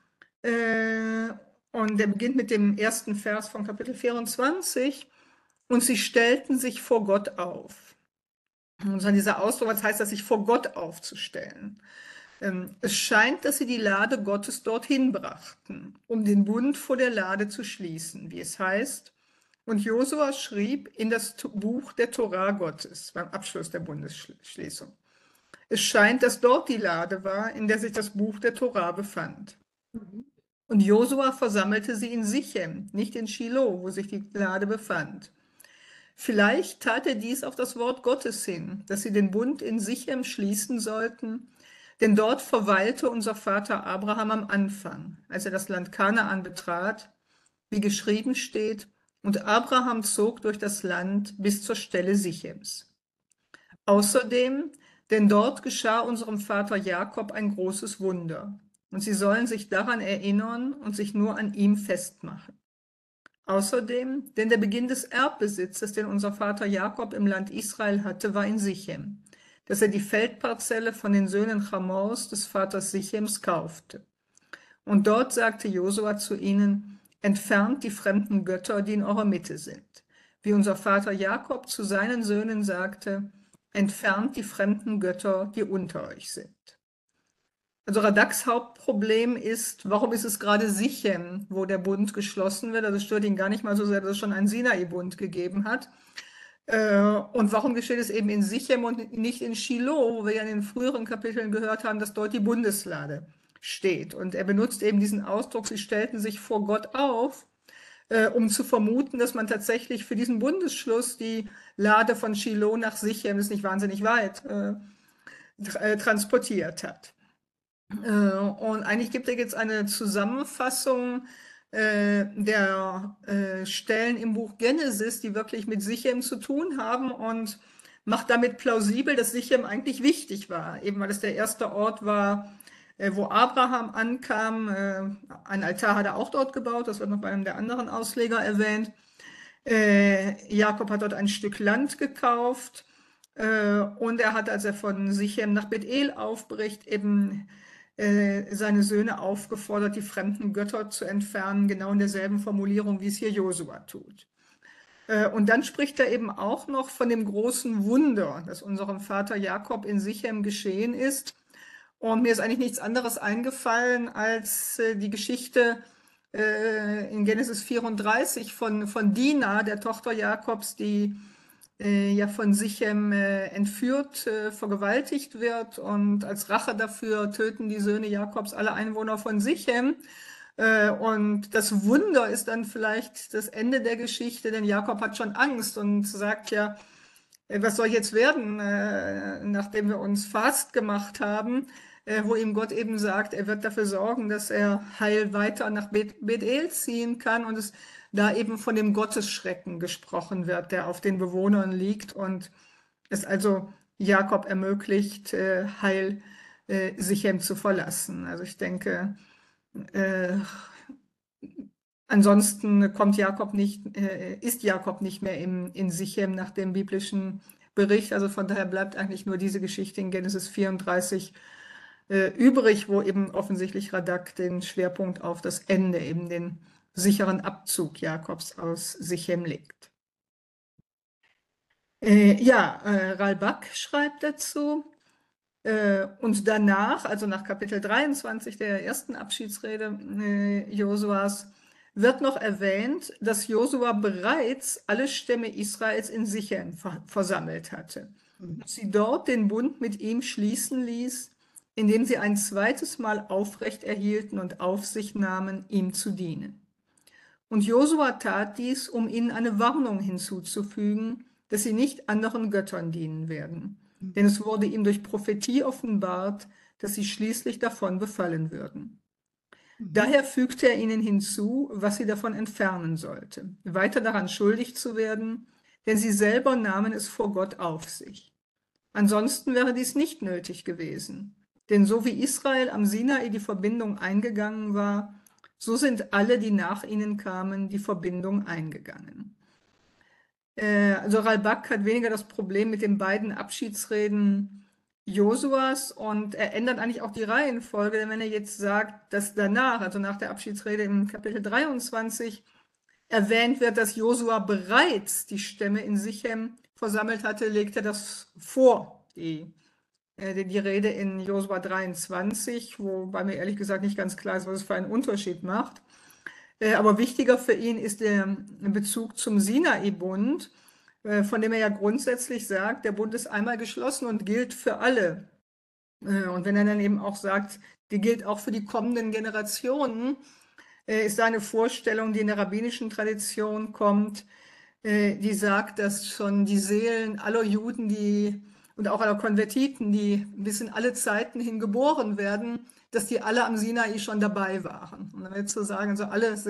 Und der beginnt mit dem ersten Vers von Kapitel 24. Und sie stellten sich vor Gott auf. Und dann dieser Ausdruck, was heißt das, sich vor Gott aufzustellen? Es scheint, dass sie die Lade Gottes dorthin brachten, um den Bund vor der Lade zu schließen, wie es heißt. Und Josua schrieb in das Buch der Torah Gottes beim Abschluss der Bundesschließung. Es scheint, dass dort die Lade war, in der sich das Buch der Torah befand. Und Josua versammelte sie in Sichem, nicht in Shiloh, wo sich die Lade befand. Vielleicht tat er dies auf das Wort Gottes hin, dass sie den Bund in Sichem schließen sollten, denn dort verweilte unser Vater Abraham am Anfang, als er das Land Kanaan betrat, wie geschrieben steht, und Abraham zog durch das Land bis zur Stelle Sichems. Außerdem, denn dort geschah unserem Vater Jakob ein großes Wunder, und sie sollen sich daran erinnern und sich nur an ihm festmachen. Außerdem, denn der Beginn des Erbbesitzes, den unser Vater Jakob im Land Israel hatte, war in Sichem, dass er die Feldparzelle von den Söhnen Chamors des Vaters Sichems kaufte. Und dort sagte Josua zu ihnen, entfernt die fremden Götter, die in eurer Mitte sind. Wie unser Vater Jakob zu seinen Söhnen sagte, entfernt die fremden Götter, die unter euch sind. Also Radaks Hauptproblem ist, warum ist es gerade Sichem, wo der Bund geschlossen wird? Also es stört ihn gar nicht mal so sehr, dass es schon einen Sinai-Bund gegeben hat. Und warum geschieht es eben in Sichem und nicht in Shiloh, wo wir ja in den früheren Kapiteln gehört haben, dass dort die Bundeslade steht. Und er benutzt eben diesen Ausdruck, sie stellten sich vor Gott auf, um zu vermuten, dass man tatsächlich für diesen Bundesschluss die Lade von Shiloh nach Sichem, das ist nicht wahnsinnig weit, transportiert hat. Und eigentlich gibt er jetzt eine Zusammenfassung der Stellen im Buch Genesis, die wirklich mit Sichem zu tun haben und macht damit plausibel, dass Sichem eigentlich wichtig war, eben weil es der erste Ort war, wo Abraham ankam. Ein Altar hat er auch dort gebaut, das wird noch bei einem der anderen Ausleger erwähnt. Jakob hat dort ein Stück Land gekauft und er hat, als er von Sichem nach Bethel aufbricht, eben seine Söhne aufgefordert, die fremden Götter zu entfernen, genau in derselben Formulierung, wie es hier Josua tut. Und dann spricht er eben auch noch von dem großen Wunder, das unserem Vater Jakob in Sichem geschehen ist. Und mir ist eigentlich nichts anderes eingefallen als die Geschichte in Genesis 34 von Dina, der Tochter Jakobs, die ja von Sichem entführt, vergewaltigt wird, und als Rache dafür töten die Söhne Jakobs alle Einwohner von Sichem. Und das Wunder ist dann vielleicht das Ende der Geschichte, denn Jakob hat schon Angst und sagt ja, was soll jetzt werden, nachdem wir uns fast gemacht haben, wo ihm Gott eben sagt, er wird dafür sorgen, dass er heil weiter nach Bethel ziehen kann und es da eben von dem Gottesschrecken gesprochen wird, der auf den Bewohnern liegt und es also Jakob ermöglicht, heil Sichem zu verlassen. Also ich denke, ansonsten ist Jakob nicht mehr in Sichem nach dem biblischen Bericht. Also von daher bleibt eigentlich nur diese Geschichte in Genesis 34 übrig, wo eben offensichtlich Radak den Schwerpunkt auf das Ende, eben den sicheren Abzug Jakobs aus Sichem legt. Ralbak schreibt dazu, und danach, also nach Kapitel 23 der ersten Abschiedsrede Josuas, wird noch erwähnt, dass Josua bereits alle Stämme Israels in Sichem versammelt hatte und sie dort den Bund mit ihm schließen ließ, indem sie ein zweites Mal aufrecht erhielten und auf sich nahmen, ihm zu dienen. Und Josua tat dies, um ihnen eine Warnung hinzuzufügen, dass sie nicht anderen Göttern dienen werden. Denn es wurde ihm durch Prophetie offenbart, dass sie schließlich davon befallen würden. Daher fügte er ihnen hinzu, was sie davon entfernen sollte, weiter daran schuldig zu werden, denn sie selber nahmen es vor Gott auf sich. Ansonsten wäre dies nicht nötig gewesen, denn so wie Israel am Sinai die Verbindung eingegangen war, so sind alle, die nach ihnen kamen, die Verbindung eingegangen. Also Ralbag hat weniger das Problem mit den beiden Abschiedsreden Josuas und er ändert eigentlich auch die Reihenfolge, denn wenn er jetzt sagt, dass danach, also nach der Abschiedsrede im Kapitel 23, erwähnt wird, dass Josua bereits die Stämme in Sichem versammelt hatte, legt er das vor, die Rede in Josua 23, wobei mir ehrlich gesagt nicht ganz klar ist, was es für einen Unterschied macht. Aber wichtiger für ihn ist der Bezug zum Sinai-Bund, von dem er ja grundsätzlich sagt, der Bund ist einmal geschlossen und gilt für alle. Und wenn er dann eben auch sagt, die gilt auch für die kommenden Generationen, ist da eine Vorstellung, die in der rabbinischen Tradition kommt, die sagt, dass schon die Seelen aller Juden und auch aller Konvertiten, die bis in alle Zeiten hin geboren werden, dass die alle am Sinai schon dabei waren. Und dann zu sagen, also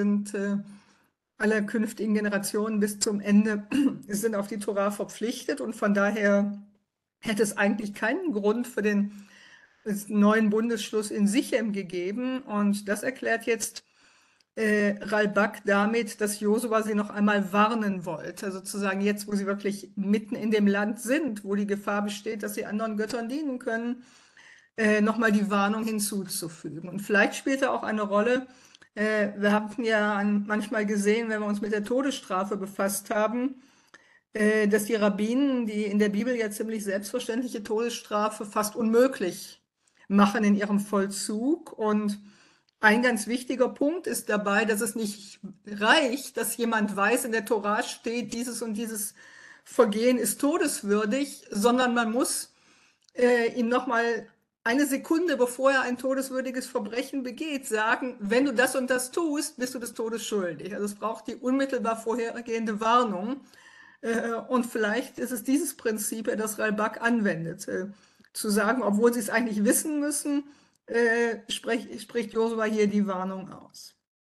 alle künftigen Generationen bis zum Ende sind auf die Torah verpflichtet und von daher hätte es eigentlich keinen Grund für den neuen Bundesschluss in Sichem gegeben. Und das erklärt jetzt Ralbag damit, dass Josua sie noch einmal warnen wollte, sozusagen jetzt, wo sie wirklich mitten in dem Land sind, wo die Gefahr besteht, dass sie anderen Göttern dienen können, nochmal die Warnung hinzuzufügen. Und vielleicht spielt da auch eine Rolle, wir haben ja manchmal gesehen, wenn wir uns mit der Todesstrafe befasst haben, dass die Rabbinen, die in der Bibel ja ziemlich selbstverständliche Todesstrafe fast unmöglich machen in ihrem Vollzug. Und ein ganz wichtiger Punkt ist dabei, dass es nicht reicht, dass jemand weiß, in der Tora steht, dieses und dieses Vergehen ist todeswürdig, sondern man muss ihm nochmal eine Sekunde, bevor er ein todeswürdiges Verbrechen begeht, sagen, wenn du das und das tust, bist du des Todes schuldig. Also es braucht die unmittelbar vorhergehende Warnung. Und vielleicht ist es dieses Prinzip, das Ralbag anwendet, zu sagen, obwohl sie es eigentlich wissen müssen, spricht Josua hier die Warnung aus.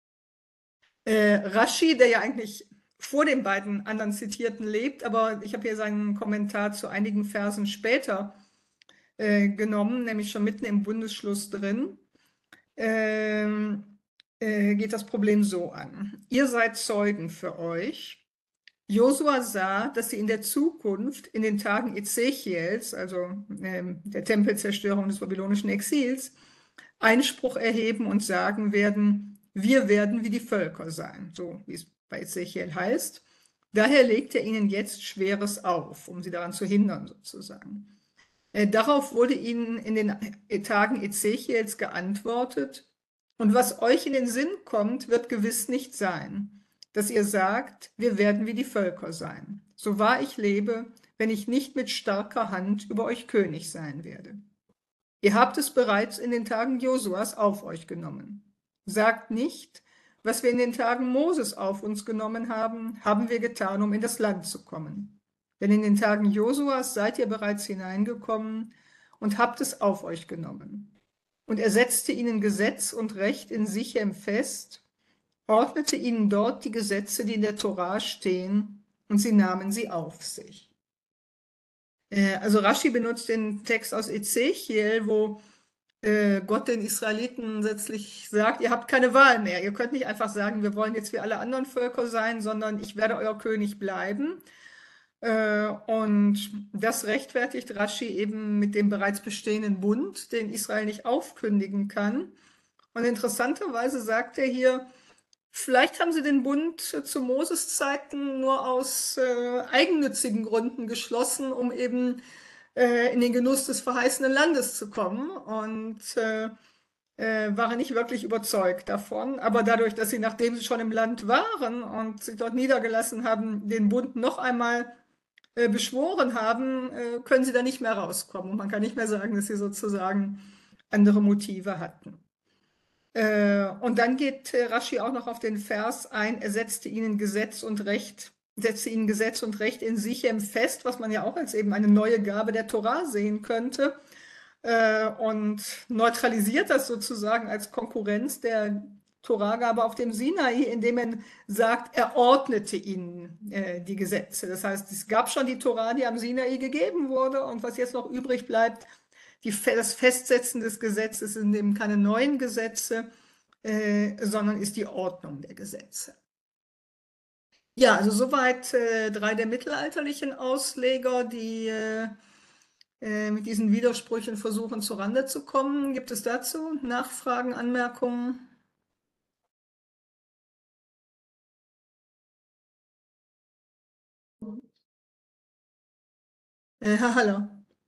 Rashi, der ja eigentlich vor den beiden anderen Zitierten lebt, aber ich habe hier seinen Kommentar zu einigen Versen später genommen, nämlich schon mitten im Bundesschluss drin, geht das Problem so an. Ihr seid Zeugen für euch. Josua sah, dass sie in der Zukunft, in den Tagen Ezechiels, also der Tempelzerstörung des babylonischen Exils, Einspruch erheben und sagen werden, wir werden wie die Völker sein, so wie es bei Ezechiel heißt. Daher legt er ihnen jetzt Schweres auf, um sie daran zu hindern, sozusagen. Darauf wurde ihnen in den Tagen Ezechiels geantwortet, und was euch in den Sinn kommt, wird gewiss nicht sein, dass ihr sagt, wir werden wie die Völker sein. So wahr ich lebe, wenn ich nicht mit starker Hand über euch König sein werde. Ihr habt es bereits in den Tagen Josuas auf euch genommen. Sagt nicht, was wir in den Tagen Moses auf uns genommen haben, haben wir getan, um in das Land zu kommen. Denn in den Tagen Josuas seid ihr bereits hineingekommen und habt es auf euch genommen. Und er setzte ihnen Gesetz und Recht in Sichem fest, ordnete ihnen dort die Gesetze, die in der Tora stehen, und sie nahmen sie auf sich. Also Rashi benutzt den Text aus Ezechiel, wo Gott den Israeliten letztlich sagt, ihr habt keine Wahl mehr. Ihr könnt nicht einfach sagen, wir wollen jetzt wie alle anderen Völker sein, sondern ich werde euer König bleiben. Und das rechtfertigt Rashi eben mit dem bereits bestehenden Bund, den Israel nicht aufkündigen kann. Und interessanterweise sagt er hier, vielleicht haben sie den Bund zu Moses Zeiten nur aus eigennützigen Gründen geschlossen, um eben in den Genuss des verheißenen Landes zu kommen. Und waren nicht wirklich überzeugt davon. Aber dadurch, dass sie, nachdem sie schon im Land waren und sich dort niedergelassen haben, den Bund noch einmal beschworen haben, können sie da nicht mehr rauskommen. Und man kann nicht mehr sagen, dass sie sozusagen andere Motive hatten. Und dann geht Rashi auch noch auf den Vers ein, er setzte ihnen Gesetz und Recht in Sichem fest, was man ja auch als eben eine neue Gabe der Tora sehen könnte. und neutralisiert das sozusagen als Konkurrenz der Torahgabe auf dem Sinai, indem er sagt, er ordnete ihnen die Gesetze. Das heißt, es gab schon die Torah, die am Sinai gegeben wurde, und was jetzt noch übrig bleibt, das Festsetzen des Gesetzes sind eben keine neuen Gesetze, sondern ist die Ordnung der Gesetze. Ja, also soweit drei der mittelalterlichen Ausleger, die mit diesen Widersprüchen versuchen, zurande zu kommen. Gibt es dazu Nachfragen, Anmerkungen? Herr Haller.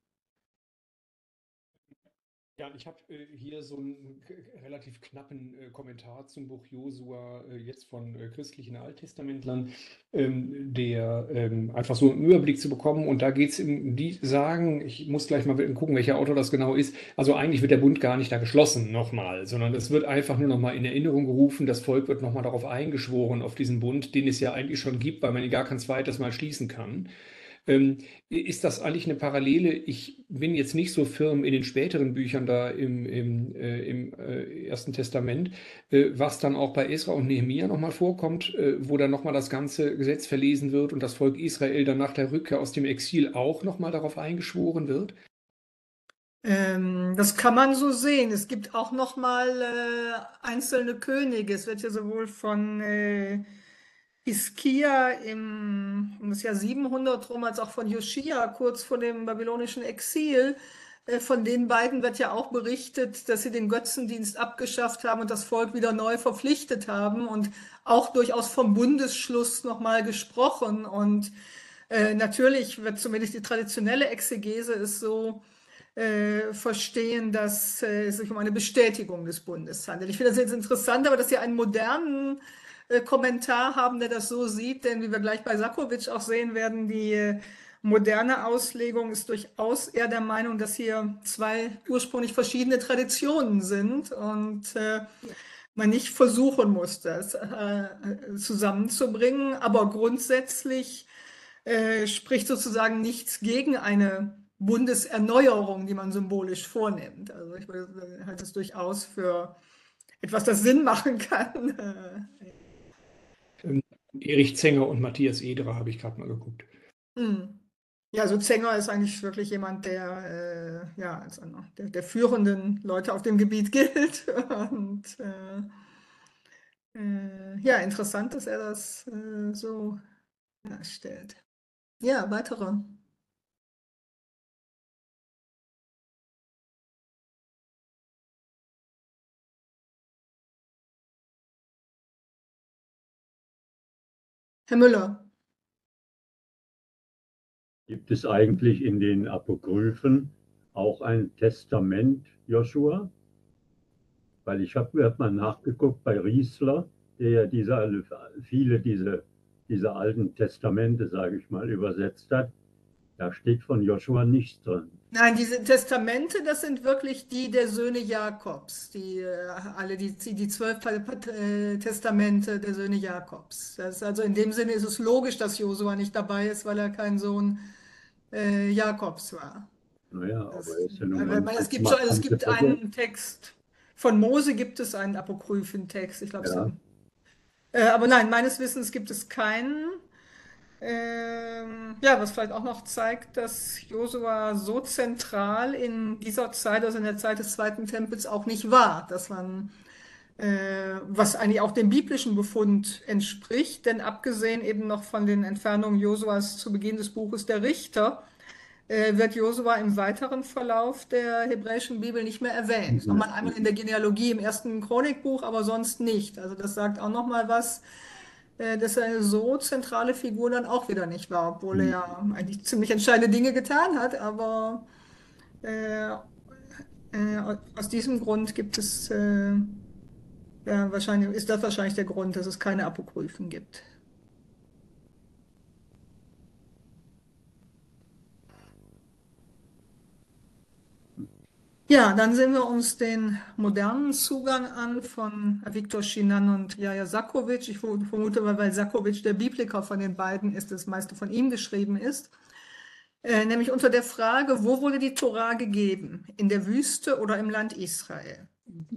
Ja, ich habe hier so einen relativ knappen Kommentar zum Buch Josua, jetzt von christlichen Alttestamentlern, der einfach so einen Überblick zu bekommen. Und da geht es die sagen, ich muss gleich mal gucken, welcher Autor das genau ist. Also eigentlich wird der Bund gar nicht da geschlossen nochmal, sondern es wird einfach nur nochmal in Erinnerung gerufen. Das Volk wird nochmal darauf eingeschworen, auf diesen Bund, den es ja eigentlich schon gibt, weil man ihn gar kein zweites Mal schließen kann. Ist das eigentlich eine Parallele? Ich bin jetzt nicht so firm in den späteren Büchern da im Ersten Testament, was dann auch bei Esra und Nehemia nochmal vorkommt, wo dann nochmal das ganze Gesetz verlesen wird und das Volk Israel dann nach der Rückkehr aus dem Exil auch nochmal darauf eingeschworen wird? Das kann man so sehen. Es gibt auch nochmal einzelne Könige. Es wird ja sowohl von Hiskia um das Jahr 700 rum, als auch von Joschia kurz vor dem babylonischen Exil. Von den beiden wird ja auch berichtet, dass sie den Götzendienst abgeschafft haben und das Volk wieder neu verpflichtet haben und auch durchaus vom Bundesschluss nochmal gesprochen. Und natürlich wird zumindest die traditionelle Exegese es so verstehen, dass es sich um eine Bestätigung des Bundes handelt. Ich finde das jetzt interessant, aber dass Sie einen modernen Kommentar haben, der das so sieht, denn wie wir gleich bei Sakowitsch auch sehen werden, die moderne Auslegung ist durchaus eher der Meinung, dass hier zwei ursprünglich verschiedene Traditionen sind und man nicht versuchen muss, das zusammenzubringen, aber grundsätzlich spricht sozusagen nichts gegen eine Bundeserneuerung, die man symbolisch vornimmt. Also ich halte es durchaus für etwas, das Sinn machen kann. Erich Zenger und Matthias Ederer habe ich gerade mal geguckt. Ja, also Zenger ist eigentlich wirklich jemand, der ja, als einer der führenden Leute auf dem Gebiet gilt. Und ja, interessant, dass er das so darstellt. Ja, weitere. Herr Müller. Gibt es eigentlich in den Apokryphen auch ein Testament Joshua? Weil ich habe mal nachgeguckt bei Riesler, der ja viele diese alten Testamente, sage ich mal, übersetzt hat. Da steht von Joshua nichts drin. Nein, diese Testamente, das sind wirklich die der Söhne Jakobs, alle die 12 Testamente der Söhne Jakobs. Also in dem Sinne ist es logisch, dass Josua nicht dabei ist, weil er kein Sohn Jakobs war. Naja, aber ist ja nun mal Es gibt einen Text, von Mose gibt es einen Apokryphen-Text, ich glaube ja. aber nein, meines Wissens gibt es keinen. Ja, was vielleicht auch noch zeigt, dass Josua so zentral in dieser Zeit, also in der Zeit des Zweiten Tempels, auch nicht war, dass man, was eigentlich auch dem biblischen Befund entspricht, denn abgesehen eben noch von den Entfernungen Josuas zu Beginn des Buches der Richter, wird Josua im weiteren Verlauf der hebräischen Bibel nicht mehr erwähnt. Nochmal einmal in der Genealogie im ersten Chronikbuch, aber sonst nicht. Also das sagt auch nochmal was, dass er eine so zentrale Figur dann auch wieder nicht war, obwohl er ja eigentlich ziemlich entscheidende Dinge getan hat. Aber aus diesem Grund gibt es, ja, ist das wahrscheinlich der Grund, dass es keine Apokryphen gibt. Ja, dann sehen wir uns den modernen Zugang an von Viktor Chinan und Jaja Sakowitsch. Ich vermute mal, weil Sakowitsch der Bibliker von den beiden ist, das meiste von ihm geschrieben ist. nämlich unter der Frage, wo wurde die Tora gegeben? In der Wüste oder im Land Israel?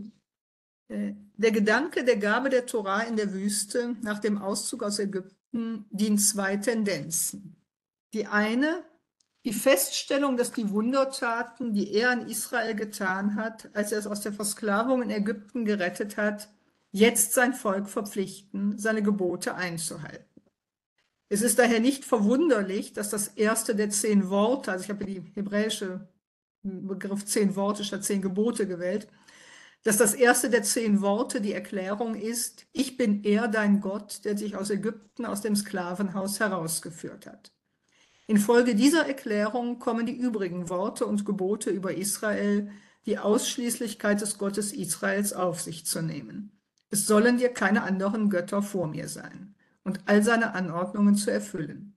Der Gedanke der Gabe der Tora in der Wüste nach dem Auszug aus Ägypten dient zwei Tendenzen. Die eine, die Feststellung, dass die Wundertaten, die er an Israel getan hat, als er es aus der Versklavung in Ägypten gerettet hat, jetzt sein Volk verpflichten, seine Gebote einzuhalten. Es ist daher nicht verwunderlich, dass das erste der 10 Worte, also ich habe die hebräische Begriff 10 Worte statt 10 Gebote gewählt, dass das erste der 10 Worte die Erklärung ist: Ich bin er, dein Gott, der dich aus Ägypten, aus dem Sklavenhaus herausgeführt hat. Infolge dieser Erklärung kommen die übrigen Worte und Gebote über Israel, die Ausschließlichkeit des Gottes Israels auf sich zu nehmen. Es sollen dir keine anderen Götter vor mir sein und all seine Anordnungen zu erfüllen.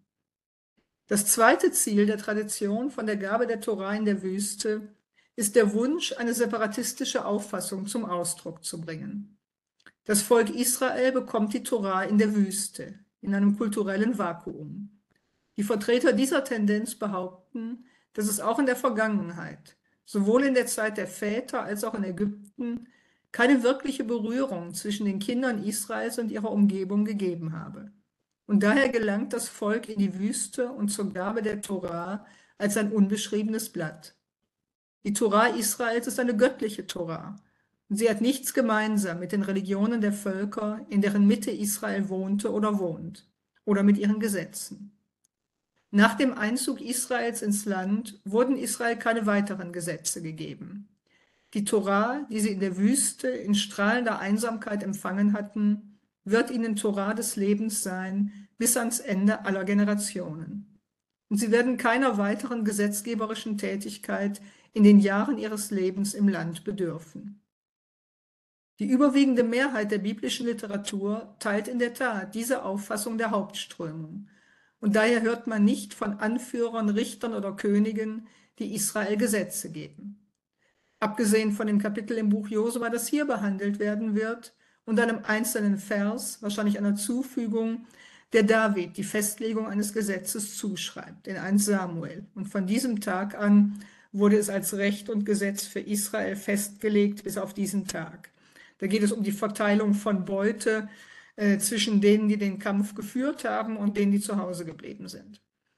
Das zweite Ziel der Tradition von der Gabe der Tora in der Wüste ist der Wunsch, eine separatistische Auffassung zum Ausdruck zu bringen. Das Volk Israel bekommt die Tora in der Wüste, in einem kulturellen Vakuum. Die Vertreter dieser Tendenz behaupten, dass es auch in der Vergangenheit, sowohl in der Zeit der Väter als auch in Ägypten, keine wirkliche Berührung zwischen den Kindern Israels und ihrer Umgebung gegeben habe. Und daher gelangt das Volk in die Wüste und zur Gabe der Tora als ein unbeschriebenes Blatt. Die Tora Israels ist eine göttliche Tora und sie hat nichts gemeinsam mit den Religionen der Völker, in deren Mitte Israel wohnte oder wohnt, oder mit ihren Gesetzen. Nach dem Einzug Israels ins Land wurden Israel keine weiteren Gesetze gegeben. Die Tora, die sie in der Wüste in strahlender Einsamkeit empfangen hatten, wird ihnen Tora des Lebens sein, bis ans Ende aller Generationen. Und sie werden keiner weiteren gesetzgeberischen Tätigkeit in den Jahren ihres Lebens im Land bedürfen. Die überwiegende Mehrheit der biblischen Literatur teilt in der Tat diese Auffassung der Hauptströmung. Und daher hört man nicht von Anführern, Richtern oder Königen, die Israel Gesetze geben. Abgesehen von dem Kapitel im Buch Josua, das hier behandelt werden wird, und einem einzelnen Vers, wahrscheinlich einer Zufügung, der David die Festlegung eines Gesetzes zuschreibt, in 1 Samuel. Und von diesem Tag an wurde es als Recht und Gesetz für Israel festgelegt bis auf diesen Tag. Da geht es um die Verteilung von Beute zwischen denen, die den Kampf geführt haben und denen, die zu Hause geblieben sind.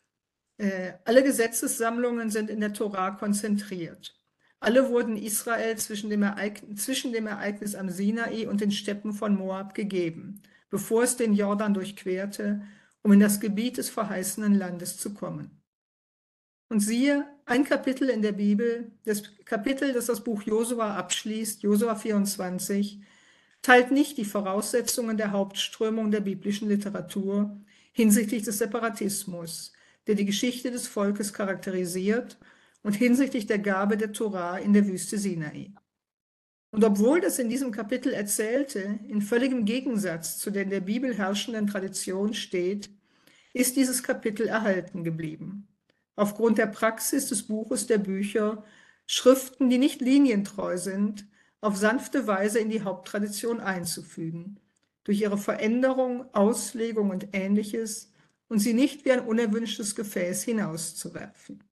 Alle Gesetzessammlungen sind in der Tora konzentriert. Alle wurden Israel zwischen dem Ereignis am Sinai und den Steppen von Moab gegeben, bevor es den Jordan durchquerte, um in das Gebiet des verheißenen Landes zu kommen. Und siehe, ein Kapitel in der Bibel, das Kapitel, das das Buch Josua abschließt, Josua 24, teilt nicht die Voraussetzungen der Hauptströmung der biblischen Literatur hinsichtlich des Separatismus, der die Geschichte des Volkes charakterisiert, und hinsichtlich der Gabe der Tora in der Wüste Sinai. Und obwohl das in diesem Kapitel Erzählte in völligem Gegensatz zu der in der Bibel herrschenden Tradition steht, ist dieses Kapitel erhalten geblieben. Aufgrund der Praxis des Buches der Bücher, Schriften, die nicht linientreu sind, auf sanfte Weise in die Haupttradition einzufügen, durch ihre Veränderung, Auslegung und Ähnliches, und sie nicht wie ein unerwünschtes Gefäß hinauszuwerfen.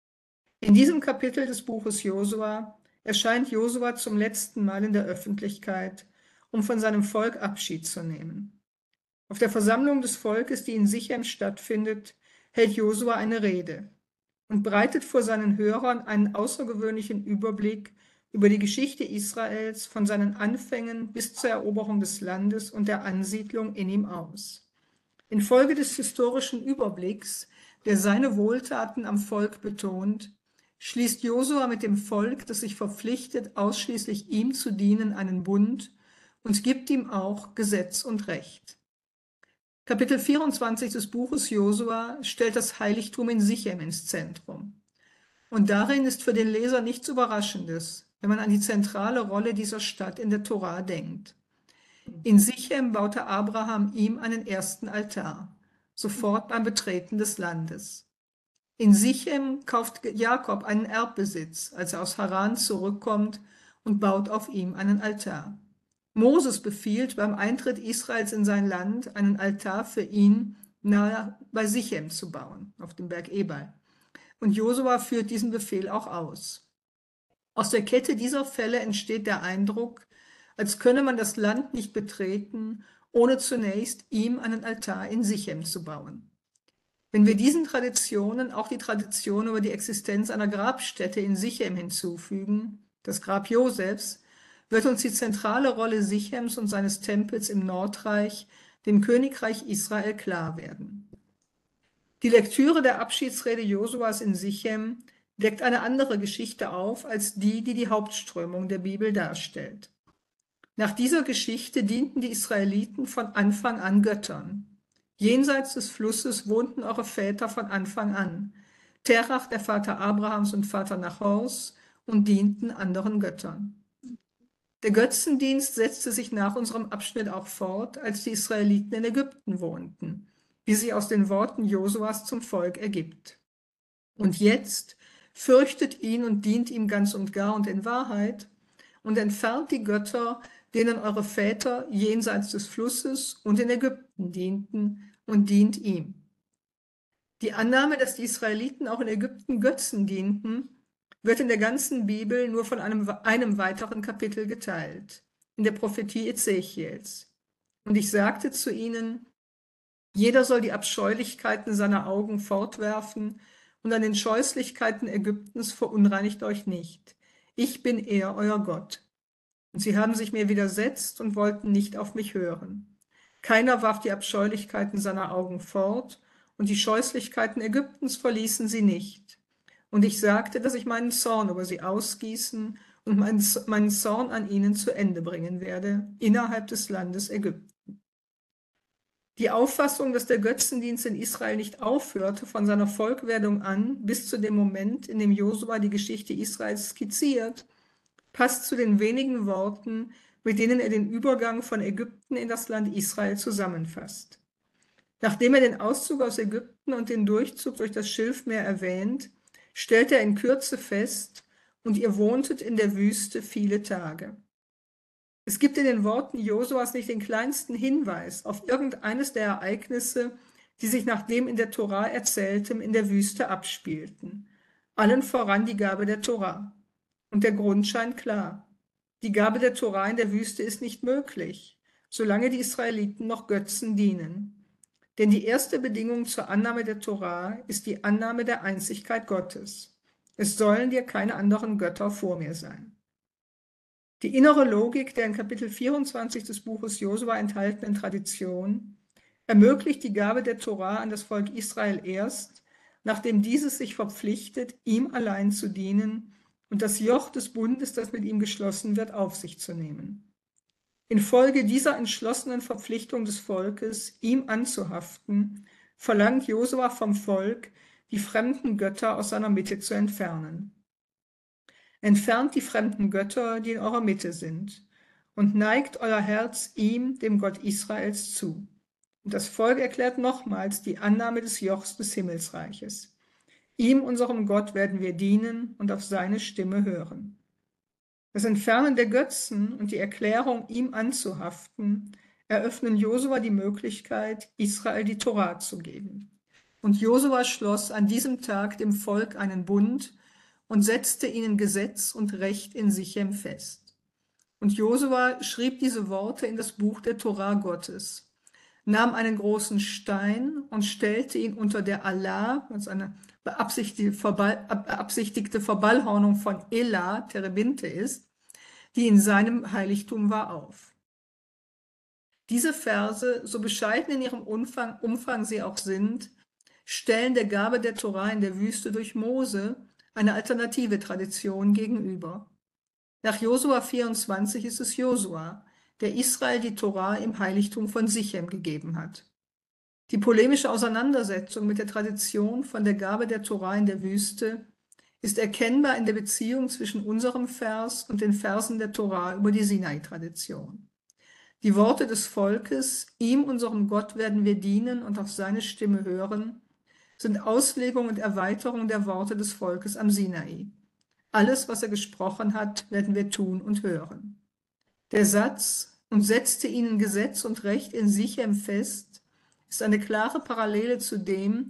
In diesem Kapitel des Buches Josua erscheint Josua zum letzten Mal in der Öffentlichkeit, um von seinem Volk Abschied zu nehmen. Auf der Versammlung des Volkes, die in Sichem stattfindet, hält Josua eine Rede und breitet vor seinen Hörern einen außergewöhnlichen Überblick über die Geschichte Israels von seinen Anfängen bis zur Eroberung des Landes und der Ansiedlung in ihm aus. Infolge des historischen Überblicks, der seine Wohltaten am Volk betont, schließt Josua mit dem Volk, das sich verpflichtet, ausschließlich ihm zu dienen, einen Bund und gibt ihm auch Gesetz und Recht. Kapitel 24 des Buches Josua stellt das Heiligtum in Sichem ins Zentrum. Und darin ist für den Leser nichts Überraschendes, wenn man an die zentrale Rolle dieser Stadt in der Tora denkt. In Sichem baute Abraham ihm einen ersten Altar, sofort beim Betreten des Landes. In Sichem kauft Jakob einen Erbbesitz, als er aus Haran zurückkommt, und baut auf ihm einen Altar. Moses befiehlt beim Eintritt Israels in sein Land, einen Altar für ihn nahe bei Sichem zu bauen, auf dem Berg Ebal. und Josua führt diesen Befehl auch aus. Aus der Kette dieser Fälle entsteht der Eindruck, als könne man das Land nicht betreten, ohne zunächst ihm einen Altar in Sichem zu bauen. Wenn wir diesen Traditionen auch die Tradition über die Existenz einer Grabstätte in Sichem hinzufügen, das Grab Josefs, wird uns die zentrale Rolle Sichems und seines Tempels im Nordreich, dem Königreich Israel, klar werden. Die Lektüre der Abschiedsrede Josuas in Sichem deckt eine andere Geschichte auf als die, die die Hauptströmung der Bibel darstellt. Nach dieser Geschichte dienten die Israeliten von Anfang an Göttern. Jenseits des Flusses wohnten eure Väter von Anfang an, Terach, der Vater Abrahams und Vater Nachors, und dienten anderen Göttern. Der Götzendienst setzte sich nach unserem Abschnitt auch fort, als die Israeliten in Ägypten wohnten, wie sich aus den Worten Josuas zum Volk ergibt. Und jetzt fürchtet ihn und dient ihm ganz und gar und in Wahrheit und entfernt die Götter, denen eure Väter jenseits des Flusses und in Ägypten dienten, und dient ihm. Die Annahme, dass die Israeliten auch in Ägypten Götzen dienten, wird in der ganzen Bibel nur von einem weiteren Kapitel geteilt, in der Prophetie Ezechiels. Und ich sagte zu ihnen, jeder soll die Abscheulichkeiten seiner Augen fortwerfen, und an den Scheußlichkeiten Ägyptens verunreinigt euch nicht. Ich bin er, euer Gott. Und sie haben sich mir widersetzt und wollten nicht auf mich hören. Keiner warf die Abscheulichkeiten seiner Augen fort, und die Scheußlichkeiten Ägyptens verließen sie nicht. Und ich sagte, dass ich meinen Zorn über sie ausgießen und meinen Zorn an ihnen zu Ende bringen werde, innerhalb des Landes Ägypten. Die Auffassung, dass der Götzendienst in Israel nicht aufhörte von seiner Volkwerdung an bis zu dem Moment, in dem Josua die Geschichte Israels skizziert, passt zu den wenigen Worten, mit denen er den Übergang von Ägypten in das Land Israel zusammenfasst. Nachdem er den Auszug aus Ägypten und den Durchzug durch das Schilfmeer erwähnt, stellt er in Kürze fest, und ihr wohntet in der Wüste viele Tage. Es gibt in den Worten Josuas nicht den kleinsten Hinweis auf irgendeines der Ereignisse, die sich nach dem in der Tora Erzähltem in der Wüste abspielten. Allen voran die Gabe der Tora. Und der Grund scheint klar. Die Gabe der Tora in der Wüste ist nicht möglich, solange die Israeliten noch Götzen dienen. Denn die erste Bedingung zur Annahme der Tora ist die Annahme der Einzigkeit Gottes. Es sollen dir keine anderen Götter vor mir sein. Die innere Logik der in Kapitel 24 des Buches Josua enthaltenen Tradition ermöglicht die Gabe der Tora an das Volk Israel erst, nachdem dieses sich verpflichtet, ihm allein zu dienen und das Joch des Bundes, das mit ihm geschlossen wird, auf sich zu nehmen. Infolge dieser entschlossenen Verpflichtung des Volkes, ihm anzuhaften, verlangt Josua vom Volk, die fremden Götter aus seiner Mitte zu entfernen. Entfernt die fremden Götter, die in eurer Mitte sind, und neigt euer Herz ihm, dem Gott Israels, zu. Und das Volk erklärt nochmals die Annahme des Jochs des Himmelsreiches. Ihm, unserem Gott, werden wir dienen und auf seine Stimme hören. Das Entfernen der Götzen und die Erklärung, ihm anzuhaften, eröffnen Josua die Möglichkeit, Israel die Tora zu geben. Und Josua schloss an diesem Tag dem Volk einen Bund und setzte ihnen Gesetz und Recht in Sichem fest. Und Josua schrieb diese Worte in das Buch der Tora Gottes, nahm einen großen Stein und stellte ihn unter der Allah, was eine beabsichtigte Verballhornung von Elah, Terebinte ist, die in seinem Heiligtum war, auf. Diese Verse, so bescheiden in ihrem Umfang sie auch sind, stellen der Gabe der Tora in der Wüste durch Mose eine alternative Tradition gegenüber. Nach Josua 24 ist es Josua, der Israel die Tora im Heiligtum von Sichem gegeben hat. Die polemische Auseinandersetzung mit der Tradition von der Gabe der Tora in der Wüste ist erkennbar in der Beziehung zwischen unserem Vers und den Versen der Tora über die Sinai-Tradition. Die Worte des Volkes, ihm, unserem Gott, werden wir dienen und auf seine Stimme hören, sind Auslegung und Erweiterung der Worte des Volkes am Sinai. Alles, was er gesprochen hat, werden wir tun und hören. Der Satz, und setzte ihnen Gesetz und Recht in Sichem fest, ist eine klare Parallele zu dem,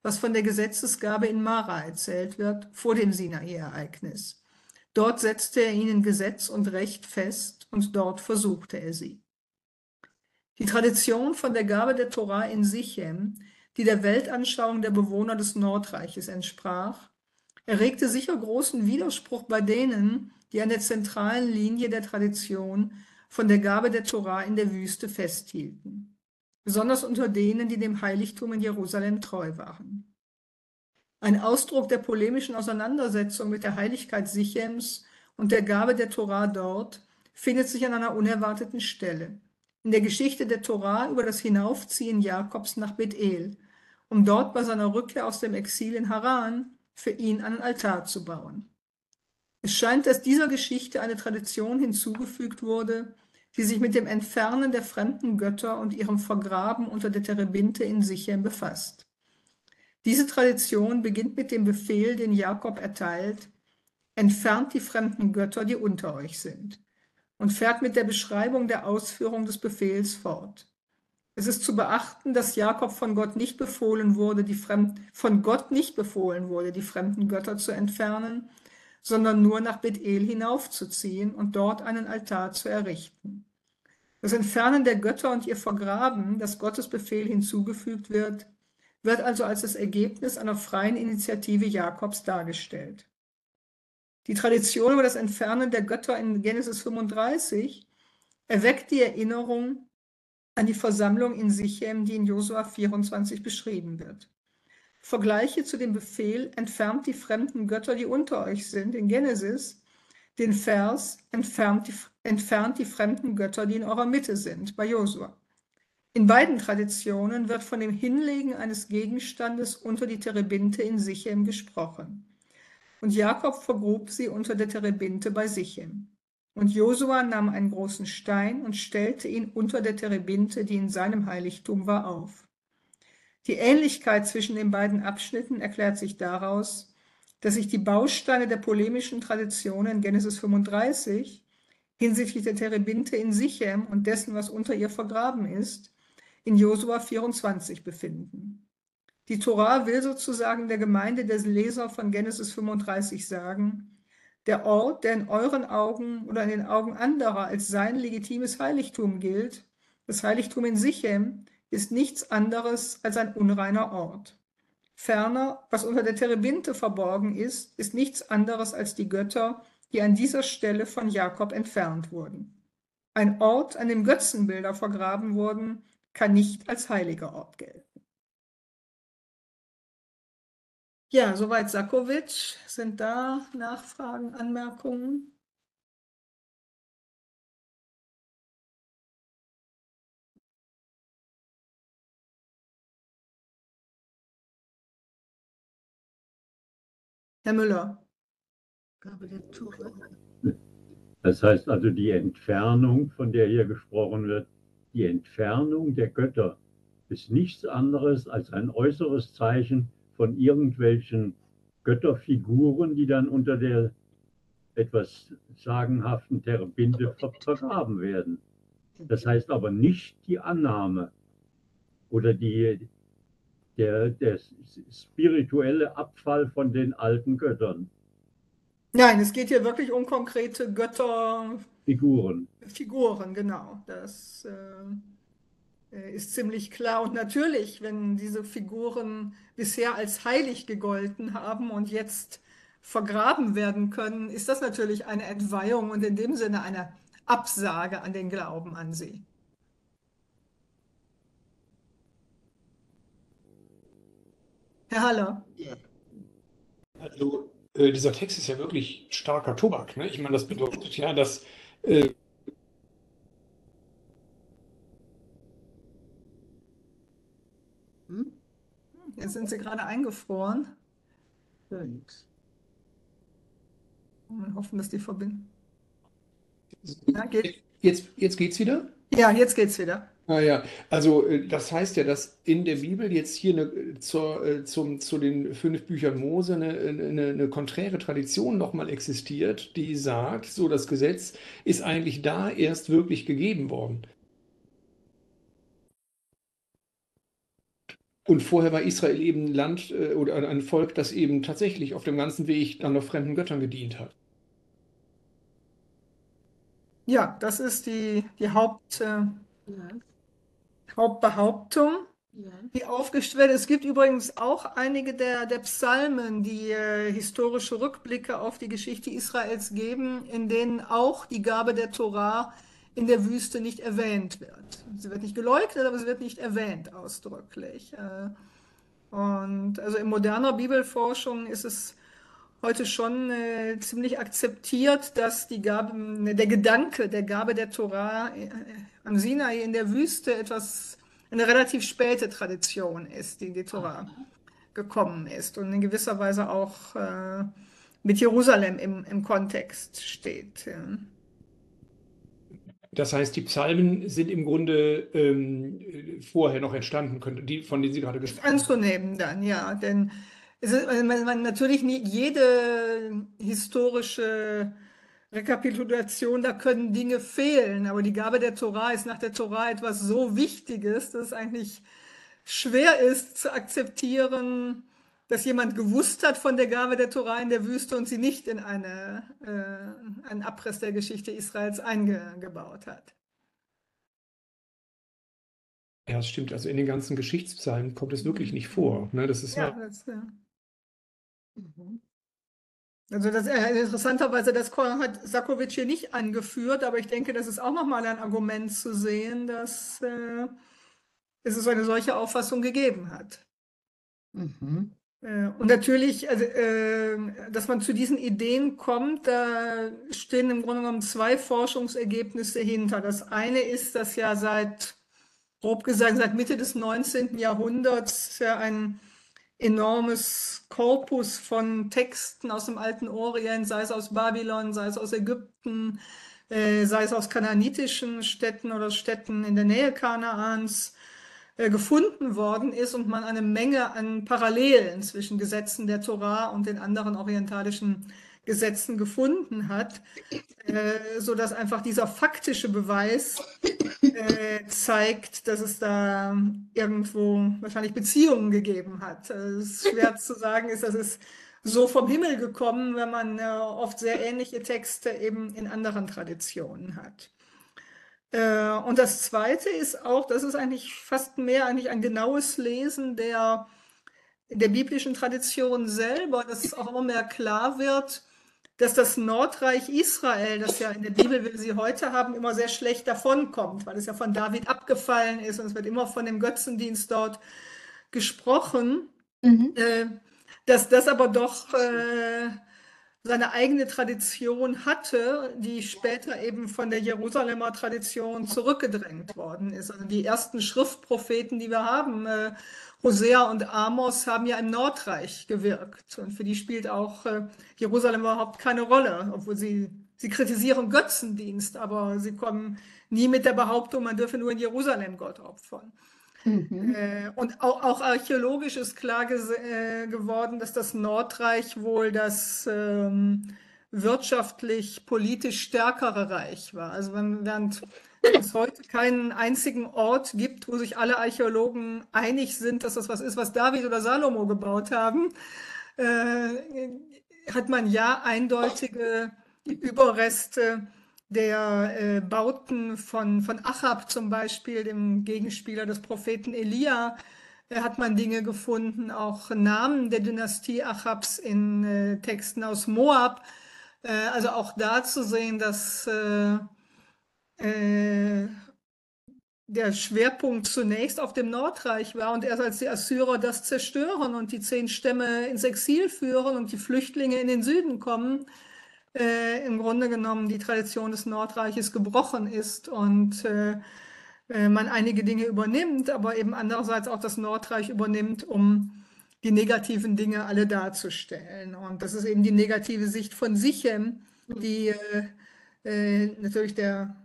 was von der Gesetzesgabe in Mara erzählt wird, vor dem Sinai-Ereignis. Dort setzte er ihnen Gesetz und Recht fest und dort versuchte er sie. Die Tradition von der Gabe der Tora in Sichem, die der Weltanschauung der Bewohner des Nordreiches entsprach, erregte sicher großen Widerspruch bei denen, die an der zentralen Linie der Tradition von der Gabe der Tora in der Wüste festhielten, besonders unter denen, die dem Heiligtum in Jerusalem treu waren. Ein Ausdruck der polemischen Auseinandersetzung mit der Heiligkeit Sichems und der Gabe der Tora dort findet sich an einer unerwarteten Stelle, in der Geschichte der Tora über das Hinaufziehen Jakobs nach Bethel, um dort bei seiner Rückkehr aus dem Exil in Haran für ihn einen Altar zu bauen. Es scheint, dass dieser Geschichte eine Tradition hinzugefügt wurde, die sich mit dem Entfernen der fremden Götter und ihrem Vergraben unter der Terebinte in Sichem befasst. Diese Tradition beginnt mit dem Befehl, den Jakob erteilt: Entfernt die fremden Götter, die unter euch sind, und fährt mit der Beschreibung der Ausführung des Befehls fort. Es ist zu beachten, dass Jakob von Gott nicht befohlen wurde, die fremden Götter zu entfernen, sondern nur nach Bethel hinaufzuziehen und dort einen Altar zu errichten. Das Entfernen der Götter und ihr Vergraben, das Gottes Befehl hinzugefügt wird also als das Ergebnis einer freien Initiative Jakobs dargestellt. Die Tradition über das Entfernen der Götter in Genesis 35 erweckt die Erinnerung an die Versammlung in Sichem, die in Josua 24 beschrieben wird. Vergleiche zu dem Befehl, entfernt die fremden Götter, die unter euch sind, in Genesis, den Vers, entfernt die fremden Götter, die in eurer Mitte sind, bei Josua. In beiden Traditionen wird von dem Hinlegen eines Gegenstandes unter die Terebinte in Sichem gesprochen. Und Jakob vergrub sie unter der Terebinte bei Sichem. Und Josua nahm einen großen Stein und stellte ihn unter der Terebinte, die in seinem Heiligtum war, auf. Die Ähnlichkeit zwischen den beiden Abschnitten erklärt sich daraus, dass sich die Bausteine der polemischen Tradition in Genesis 35 hinsichtlich der Terebinte in Sichem und dessen, was unter ihr vergraben ist, in Josua 24 befinden. Die Tora will sozusagen der Gemeinde der Leser von Genesis 35 sagen: Der Ort, der in euren Augen oder in den Augen anderer als sein legitimes Heiligtum gilt, das Heiligtum in Sichem, ist nichts anderes als ein unreiner Ort. Ferner, was unter der Terebinte verborgen ist nichts anderes als die Götter, die an dieser Stelle von Jakob entfernt wurden. Ein Ort, an dem Götzenbilder vergraben wurden, kann nicht als heiliger Ort gelten. Ja, soweit Sakowitsch. Sind da Nachfragen, Anmerkungen? Herr Müller. Gabe der Tora. Das heißt also, die Entfernung, von der hier gesprochen wird, die Entfernung der Götter ist nichts anderes als ein äußeres Zeichen von irgendwelchen Götterfiguren, die dann unter der etwas sagenhaften Terebinte vergraben werden. Das heißt aber nicht die Annahme oder der spirituelle Abfall von den alten Göttern. Nein, es geht hier wirklich um konkrete Figuren. Figuren, genau. Das ist ziemlich klar. Und natürlich, wenn diese Figuren bisher als heilig gegolten haben und jetzt vergraben werden können, ist das natürlich eine Entweihung und in dem Sinne eine Absage an den Glauben an sie. Herr Haller. Ja. Also, dieser Text ist ja wirklich starker Tobak, ne? Ich meine, das bedeutet ja, dass Jetzt sind Sie gerade eingefroren. Hör nix. Wir hoffen, dass die Verbindung. Ja, geht. jetzt geht's wieder? Ja, jetzt geht's wieder. Ah ja, also das heißt ja, dass in der Bibel jetzt hier zu den 5 Büchern Mose eine konträre Tradition nochmal existiert, die sagt, so das Gesetz ist eigentlich da erst wirklich gegeben worden. Und vorher war Israel eben ein Land oder ein Volk, das eben tatsächlich auf dem ganzen Weg dann noch fremden Göttern gedient hat. Ja, das ist die Ja, Hauptbehauptung, ja. die aufgestellt wird. Es gibt übrigens auch einige der Psalmen, die historische Rückblicke auf die Geschichte Israels geben, in denen auch die Gabe der Torah in der Wüste nicht erwähnt wird. Sie wird nicht geleugnet, aber sie wird nicht erwähnt ausdrücklich. Und also in moderner Bibelforschung ist es heute schon ziemlich akzeptiert, dass der Gedanke der Gabe der Torah am Sinai in der Wüste eine relativ späte Tradition ist, die Torah gekommen ist und in gewisser Weise auch mit Jerusalem im Kontext steht. Ja. Das heißt, die Psalmen sind im Grunde vorher noch entstanden, von denen Sie gerade gesprochen haben. Anzunehmen dann, ja, denn man natürlich nicht jede historische Rekapitulation, da können Dinge fehlen, aber die Gabe der Torah ist nach der Torah etwas so Wichtiges, dass es eigentlich schwer ist zu akzeptieren, dass jemand gewusst hat von der Gabe der Torah in der Wüste und sie nicht in einen Abriss der Geschichte Israels eingebaut hat. Ja, das stimmt. Also in den ganzen Geschichtspsalmen kommt es wirklich nicht vor. Ne? Das ist Ja, Mhm. also interessanterweise, das hat Sakovic hier nicht angeführt, aber ich denke, das ist auch nochmal ein Argument zu sehen, dass es eine solche Auffassung gegeben hat. Mhm. Und natürlich, also, dass man zu diesen Ideen kommt, da stehen im Grunde genommen zwei Forschungsergebnisse hinter. Das eine ist, dass ja grob gesagt, seit Mitte des 19. Jahrhunderts ja ein enormes Korpus von Texten aus dem alten Orient, sei es aus Babylon, sei es aus Ägypten, sei es aus kanaanitischen Städten oder Städten in der Nähe Kanaans, gefunden worden ist und man eine Menge an Parallelen zwischen Gesetzen der Torah und den anderen orientalischen Gesetzen gefunden hat, sodass einfach dieser faktische Beweis zeigt, dass es da irgendwo wahrscheinlich Beziehungen gegeben hat. Es ist schwer zu sagen, ist das so vom Himmel gekommen, wenn man oft sehr ähnliche Texte eben in anderen Traditionen hat. Und das Zweite ist auch, das ist eigentlich fast mehr eigentlich ein genaues Lesen der biblischen Tradition selber, dass es auch immer mehr klar wird, dass das Nordreich Israel, das ja in der Bibel, wie wir sie heute haben, immer sehr schlecht davonkommt, weil es ja von David abgefallen ist und es wird immer von dem Götzendienst dort gesprochen, dass das aber doch seine eigene Tradition hatte, die später eben von der Jerusalemer Tradition zurückgedrängt worden ist. Also die ersten Schriftpropheten, die wir haben, Hosea und Amos, haben ja im Nordreich gewirkt. Und für die spielt auch Jerusalem überhaupt keine Rolle, obwohl sie kritisieren Götzendienst, aber sie kommen nie mit der Behauptung, man dürfe nur in Jerusalem Gott opfern. Und auch archäologisch ist klar geworden, dass das Nordreich wohl das wirtschaftlich, politisch stärkere Reich war. Also während es heute keinen einzigen Ort gibt, wo sich alle Archäologen einig sind, dass das was ist, was David oder Salomo gebaut haben, hat man ja eindeutige Überreste der Bauten von Achab zum Beispiel, dem Gegenspieler des Propheten Elia, hat man Dinge gefunden, auch Namen der Dynastie Achabs in Texten aus Moab. Also auch da zu sehen, dass der Schwerpunkt zunächst auf dem Nordreich war und erst als die Assyrer das zerstören und die 10 Stämme ins Exil führen und die Flüchtlinge in den Süden kommen, im Grunde genommen die Tradition des Nordreiches gebrochen ist und man einige Dinge übernimmt, aber eben andererseits auch das Nordreich übernimmt, um die negativen Dinge alle darzustellen. Und das ist eben die negative Sicht von Sichem, die natürlich der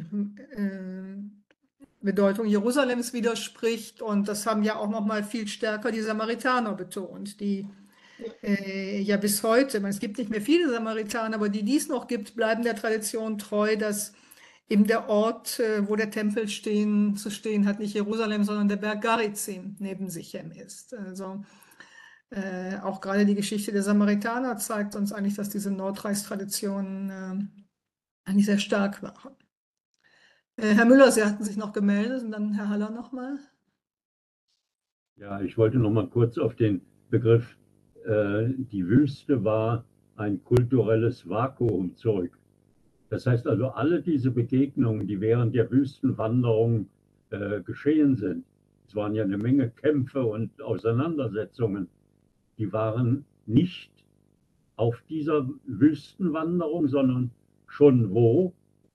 Bedeutung Jerusalems widerspricht. Und das haben ja auch noch mal viel stärker die Samaritaner betont, die ja bis heute, es gibt nicht mehr viele Samaritaner, aber die es noch gibt, bleiben der Tradition treu, dass eben der Ort, wo der Tempel zu stehen hat, nicht Jerusalem, sondern der Berg Garizim neben Sichem ist. Also auch gerade die Geschichte der Samaritaner zeigt uns eigentlich, dass diese Nordreichstraditionen eigentlich sehr stark waren. Herr Müller, Sie hatten sich noch gemeldet und dann Herr Haller nochmal. Ja, ich wollte noch mal kurz auf den Begriff, die Wüste war ein kulturelles Vakuum zurück. Das heißt also, alle diese Begegnungen, die während der Wüstenwanderung geschehen sind, es waren ja eine Menge Kämpfe und Auseinandersetzungen, die waren nicht auf dieser Wüstenwanderung, sondern schon wo?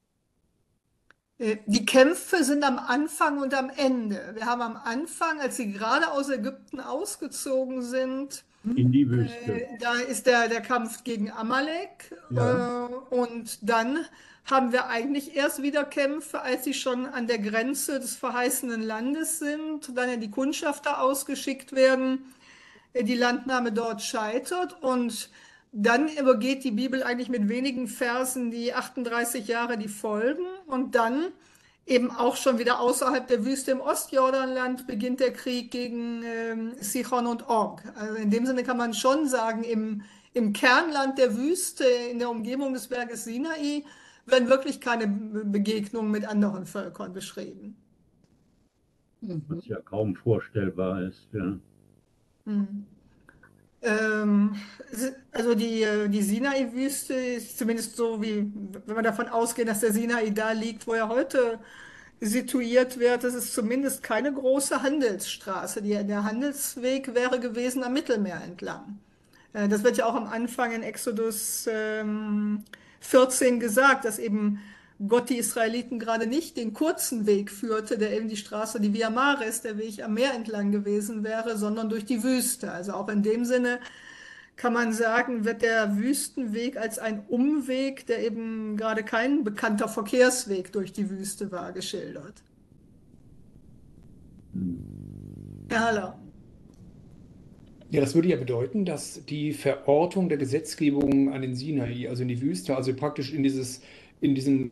Die Kämpfe sind am Anfang und am Ende. Wir haben am Anfang, als sie gerade aus Ägypten ausgezogen sind, In die Wüste. da ist der Kampf gegen Amalek. Ja. Und dann haben wir eigentlich erst wieder Kämpfe, als sie schon an der Grenze des verheißenen Landes sind, dann ja die Kundschafter ausgeschickt werden, die Landnahme dort scheitert und dann übergeht die Bibel eigentlich mit wenigen Versen die 38 Jahre, die folgen und dann eben auch schon wieder außerhalb der Wüste im Ostjordanland beginnt der Krieg gegen Sichon und Og. Also in dem Sinne kann man schon sagen, im Kernland der Wüste, in der Umgebung des Berges Sinai, werden wirklich keine Begegnungen mit anderen Völkern beschrieben. Was ja kaum vorstellbar ist. Ja. Also die Sinai-Wüste ist zumindest so, wie wenn wir davon ausgehen, dass der Sinai da liegt, wo er heute situiert wird, das ist zumindest keine große Handelsstraße. Der Handelsweg wäre gewesen am Mittelmeer entlang. Das wird ja auch am Anfang in Exodus 14 gesagt, dass eben Gott die Israeliten gerade nicht den kurzen Weg führte, der eben die Straße, die Via Maris, der Weg am Meer entlang gewesen wäre, sondern durch die Wüste. Also auch in dem Sinne kann man sagen, wird der Wüstenweg als ein Umweg, der eben gerade kein bekannter Verkehrsweg durch die Wüste war, geschildert. Herr Haller. Ja, das würde ja bedeuten, dass die Verortung der Gesetzgebung an den Sinai, also in die Wüste, also praktisch in diesen,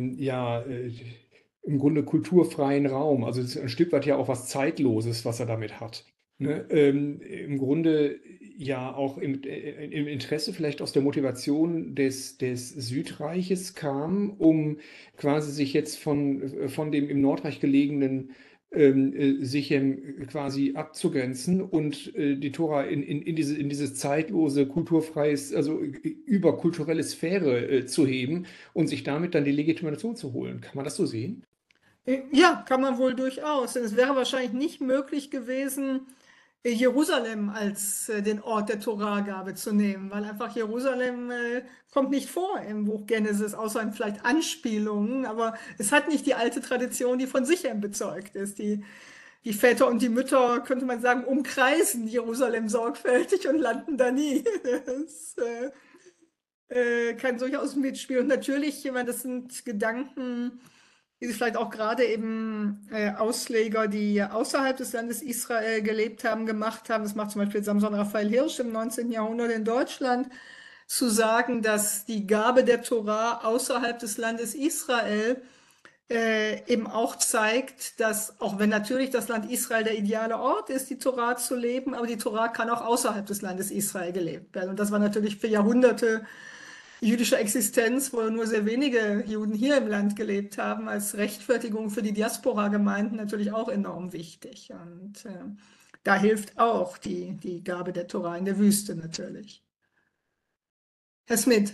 im Grunde kulturfreien Raum, also das ist ein Stück weit ja auch was Zeitloses, was er damit hat. Ne? Im Grunde ja auch im Interesse vielleicht aus der Motivation des Südreiches kam, um quasi sich jetzt von dem im Nordreich gelegenen Sichem quasi abzugrenzen und die Tora in diese zeitlose, kulturfreies, also überkulturelle Sphäre zu heben und sich damit dann die Legitimation zu holen. Kann man das so sehen? Ja, kann man wohl durchaus. Denn es wäre wahrscheinlich nicht möglich gewesen, Jerusalem als den Ort der Torahgabe zu nehmen, weil einfach Jerusalem kommt nicht vor im Buch Genesis, außer in vielleicht Anspielungen, aber es hat nicht die alte Tradition, die von Sichem bezeugt ist. Die Väter und die Mütter, könnte man sagen, umkreisen Jerusalem sorgfältig und landen da nie. Das kann durchaus mitspielen. Und natürlich, ich meine, das sind Gedanken, die sich vielleicht auch gerade eben Ausleger, die außerhalb des Landes Israel gelebt haben, gemacht haben. Das macht zum Beispiel Samson Raphael Hirsch im 19. Jahrhundert in Deutschland, zu sagen, dass die Gabe der Torah außerhalb des Landes Israel eben auch zeigt, dass, auch wenn natürlich das Land Israel der ideale Ort ist, die Torah zu leben, aber die Torah kann auch außerhalb des Landes Israel gelebt werden. Und das war natürlich für Jahrhunderte jüdischer Existenz, wo nur sehr wenige Juden hier im Land gelebt haben, als Rechtfertigung für die Diaspora-Gemeinden natürlich auch enorm wichtig. Und da hilft auch die Gabe der Torah in der Wüste natürlich. Herr Smith.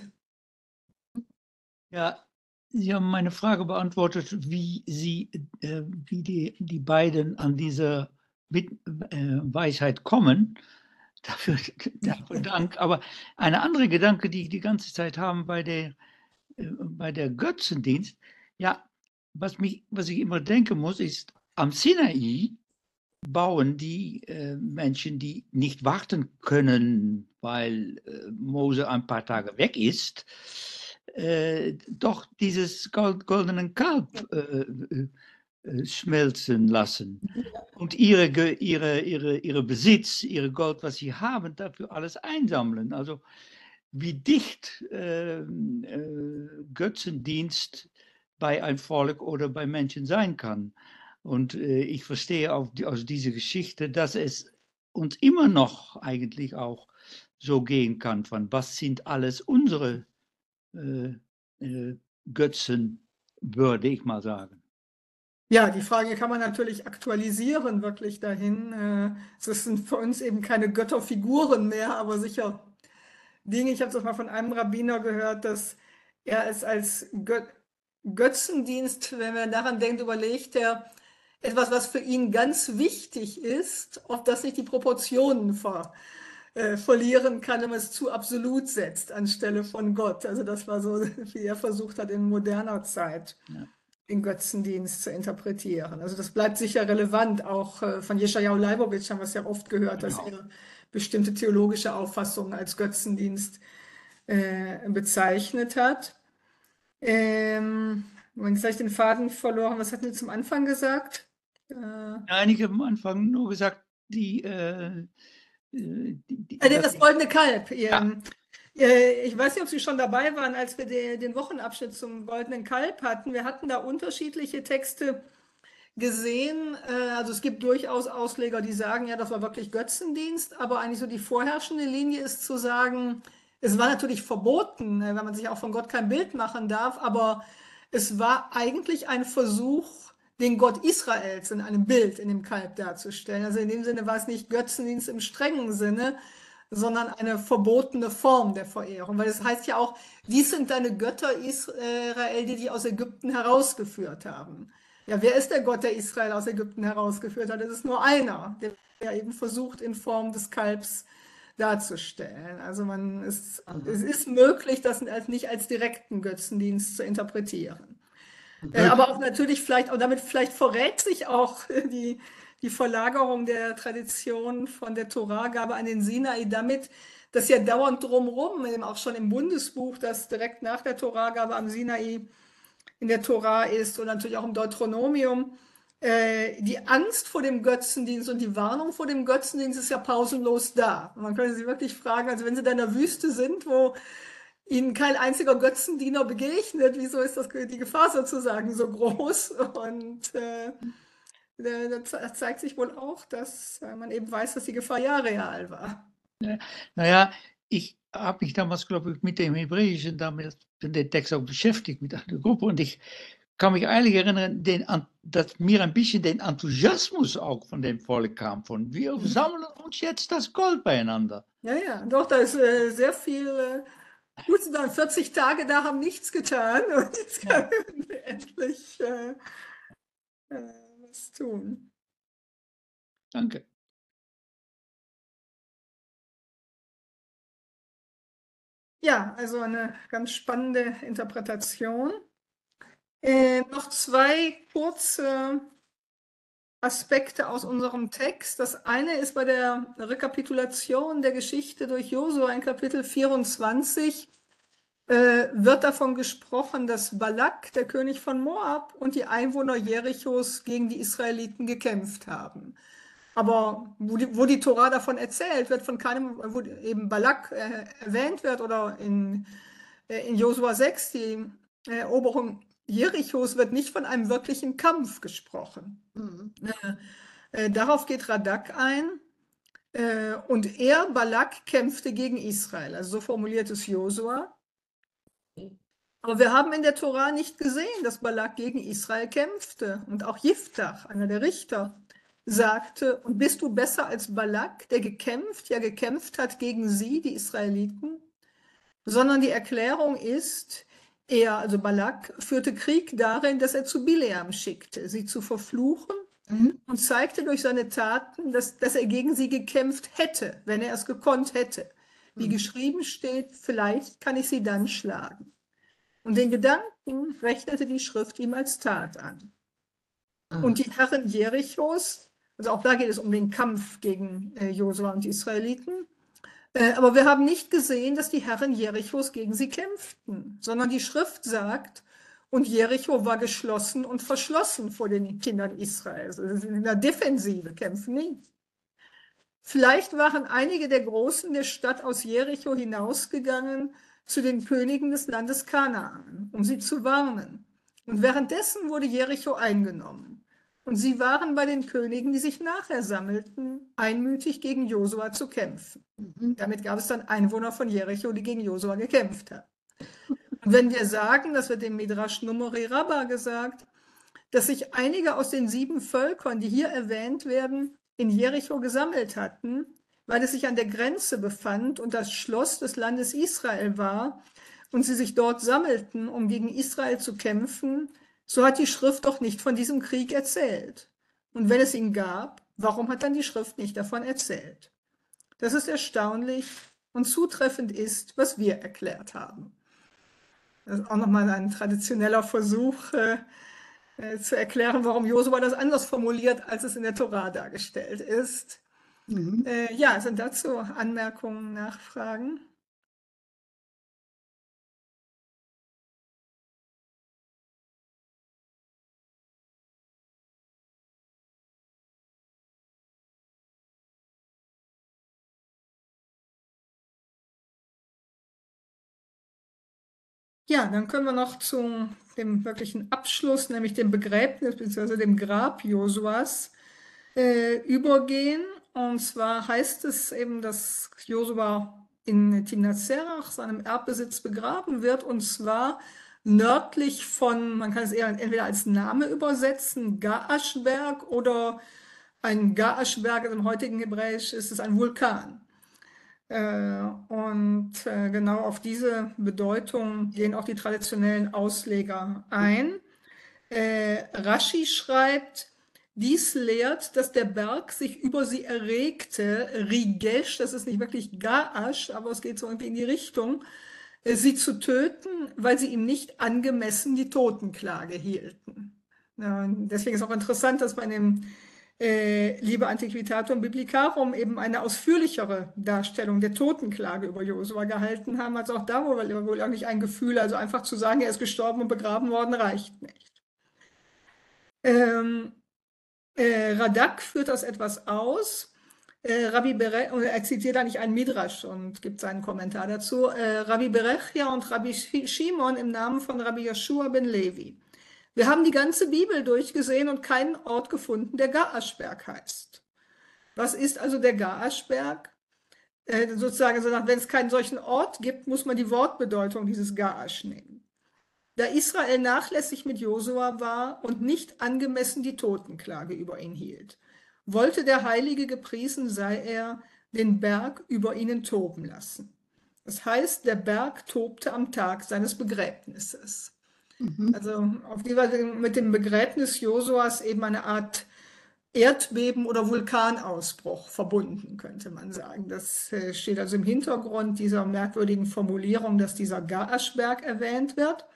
Ja, Sie haben meine Frage beantwortet, wie die beiden an diese Weisheit kommen. Dafür Dank. Aber eine andere Gedanke, die ich die ganze Zeit haben bei der Götzendienst, ja, was ich immer denken muss, ist, am Sinai bauen die Menschen, die nicht warten können, weil Mose ein paar Tage weg ist, doch dieses goldenen Kalb schmelzen lassen und ihre Besitz, ihre Gold, was sie haben, dafür alles einsammeln. Also wie dicht Götzendienst bei einem Volk oder bei Menschen sein kann. Und ich verstehe auch aus dieser Geschichte, dass es uns immer noch eigentlich auch so gehen kann, von was sind alles unsere Götzen, würde ich mal sagen. Ja, die Frage kann man natürlich aktualisieren, wirklich dahin. Es sind für uns eben keine Götterfiguren mehr, aber sicher Dinge. Ich habe das mal von einem Rabbiner gehört, dass er es als Götzendienst, wenn man daran denkt, überlegt er etwas, was für ihn ganz wichtig ist, ob das nicht die Proportionen verlieren kann, wenn man es zu absolut setzt anstelle von Gott. Also das war so, wie er versucht hat, in moderner Zeit Ja. den Götzendienst zu interpretieren. Also das bleibt sicher relevant. Auch von Jeschajahu Leibowitz haben wir es ja oft gehört, dass Genau. er bestimmte theologische Auffassungen als Götzendienst bezeichnet hat. Jetzt habe ich den Faden verloren. Was hatten wir zum Anfang gesagt? Einige am Anfang nur gesagt, Das goldene Kalb. Ja. Ich weiß nicht, ob Sie schon dabei waren, als wir den Wochenabschnitt zum goldenen Kalb hatten. Wir hatten da unterschiedliche Texte gesehen. Also es gibt durchaus Ausleger, die sagen, ja, das war wirklich Götzendienst, aber eigentlich so die vorherrschende Linie ist zu sagen, es war natürlich verboten, wenn man sich auch von Gott kein Bild machen darf, aber es war eigentlich ein Versuch, den Gott Israels in einem Bild, in dem Kalb darzustellen. Also in dem Sinne war es nicht Götzendienst im strengen Sinne, sondern eine verbotene Form der Verehrung. Weil es heißt ja auch, dies sind deine Götter Israel, die dich aus Ägypten herausgeführt haben. Ja, wer ist der Gott, der Israel aus Ägypten herausgeführt hat? Das ist nur einer, der eben versucht, in Form des Kalbs darzustellen. Also es ist möglich, das nicht als direkten Götzendienst zu interpretieren. Aber auch natürlich vielleicht, und damit vielleicht verrät sich auch die Verlagerung der Tradition von der Torahgabe an den Sinai damit, dass ja dauernd drumherum, eben auch schon im Bundesbuch, das direkt nach der Torahgabe am Sinai in der Tora ist und natürlich auch im Deuteronomium, die Angst vor dem Götzendienst und die Warnung vor dem Götzendienst ist ja pausenlos da. Und man könnte sich wirklich fragen, also wenn Sie da in der Wüste sind, wo Ihnen kein einziger Götzendiener begegnet, wieso ist die Gefahr sozusagen so groß? Und da zeigt sich wohl auch, dass man eben weiß, dass die Gefahr ja real war. Naja, ich habe mich damals, glaube ich, mit dem Hebräischen, damit den Text auch beschäftigt, mit einer Gruppe. Und ich kann mich eigentlich erinnern, dass mir ein bisschen den Enthusiasmus auch von dem Volk kam. Von wir sammeln uns jetzt das Gold beieinander. Ja, doch, da ist sehr viel. Gut, sind dann 40 Tage da, haben nichts getan. Und jetzt können wir endlich was tun. Danke. Ja, also eine ganz spannende Interpretation. Noch zwei kurze Aspekte aus unserem Text. Das eine ist bei der Rekapitulation der Geschichte durch Josua in Kapitel 24 wird davon gesprochen, dass Balak, der König von Moab, und die Einwohner Jerichos gegen die Israeliten gekämpft haben. Aber wo die Tora davon erzählt, wird von keinem, wo eben Balak erwähnt wird oder in Josua 6, die Eroberung Jerichos, wird nicht von einem wirklichen Kampf gesprochen. Darauf geht Radak ein. Und er, Balak, kämpfte gegen Israel. Also so formuliert es Josua. Aber wir haben in der Tora nicht gesehen, dass Balak gegen Israel kämpfte. Und auch Jiftach, einer der Richter, sagte, und bist du besser als Balak, der gekämpft hat gegen sie, die Israeliten? Sondern die Erklärung ist, er, also Balak, führte Krieg darin, dass er zu Bileam schickte, sie zu verfluchen und zeigte durch seine Taten, dass er gegen sie gekämpft hätte, wenn er es gekonnt hätte. Wie geschrieben steht, vielleicht kann ich sie dann schlagen. Und den Gedanken rechnete die Schrift ihm als Tat an. Und die Herren Jerichos, also auch da geht es um den Kampf gegen Josua und die Israeliten, aber wir haben nicht gesehen, dass die Herren Jerichos gegen sie kämpften, sondern die Schrift sagt, und Jericho war geschlossen und verschlossen vor den Kindern Israels. Also sie sind in der Defensive, kämpfen nie. Vielleicht waren einige der Großen der Stadt aus Jericho hinausgegangen zu den Königen des Landes Kanaan, um sie zu warnen. Und währenddessen wurde Jericho eingenommen. Und sie waren bei den Königen, die sich nachher sammelten, einmütig gegen Josua zu kämpfen. Damit gab es dann Einwohner von Jericho, die gegen Josua gekämpft haben. Und wenn wir sagen, das wird im Midrash Numeri Rabbah gesagt, dass sich einige aus den 7 Völkern, die hier erwähnt werden, in Jericho gesammelt hatten, weil es sich an der Grenze befand und das Schloss des Landes Israel war und sie sich dort sammelten, um gegen Israel zu kämpfen, so hat die Schrift doch nicht von diesem Krieg erzählt. Und wenn es ihn gab, warum hat dann die Schrift nicht davon erzählt? Das ist erstaunlich und zutreffend ist, was wir erklärt haben. Das ist auch nochmal ein traditioneller Versuch, zu erklären, warum Josua das anders formuliert, als es in der Tora dargestellt ist. Ja, sind dazu Anmerkungen, Nachfragen? Ja, dann können wir noch zu dem wirklichen Abschluss, nämlich dem Begräbnis bzw. dem Grab Josuas, übergehen. Und zwar heißt es eben, dass Josua in Timnat Serach, seinem Erbbesitz, begraben wird, und zwar nördlich von, man kann es eher entweder als Name übersetzen, Gaaschberg, oder ein Gaaschberg, im heutigen Hebräisch ist es ein Vulkan. Und genau auf diese Bedeutung gehen auch die traditionellen Ausleger ein. Rashi schreibt, dies lehrt, dass der Berg sich über sie erregte, Rigesh, das ist nicht wirklich Gaash, aber es geht so irgendwie in die Richtung, sie zu töten, weil sie ihm nicht angemessen die Totenklage hielten. Ja, deswegen ist auch interessant, dass bei dem Liber Antiquitatum Biblicarum eben eine ausführlichere Darstellung der Totenklage über Josua gehalten haben, als auch da wohl auch nicht ein Gefühl, also einfach zu sagen, er ist gestorben und begraben worden, reicht nicht. Radak führt das etwas aus. Rabbi Berechia, er zitiert eigentlich einen Midrash und gibt seinen Kommentar dazu. Rabbi Berechia und Rabbi Shimon im Namen von Rabbi Joshua ben Levi. Wir haben die ganze Bibel durchgesehen und keinen Ort gefunden, der Gaaschberg heißt. Was ist also der Gaaschberg? Sozusagen, wenn es keinen solchen Ort gibt, muss man die Wortbedeutung dieses Gaasch nehmen. Da Israel nachlässig mit Josua war und nicht angemessen die Totenklage über ihn hielt, wollte der Heilige gepriesen sei er, den Berg über ihnen toben lassen. Das heißt, der Berg tobte am Tag seines Begräbnisses. Also auf die Weise mit dem Begräbnis Josuas eben eine Art Erdbeben oder Vulkanausbruch verbunden, könnte man sagen. Das steht also im Hintergrund dieser merkwürdigen Formulierung, dass dieser Gaaschberg erwähnt wird.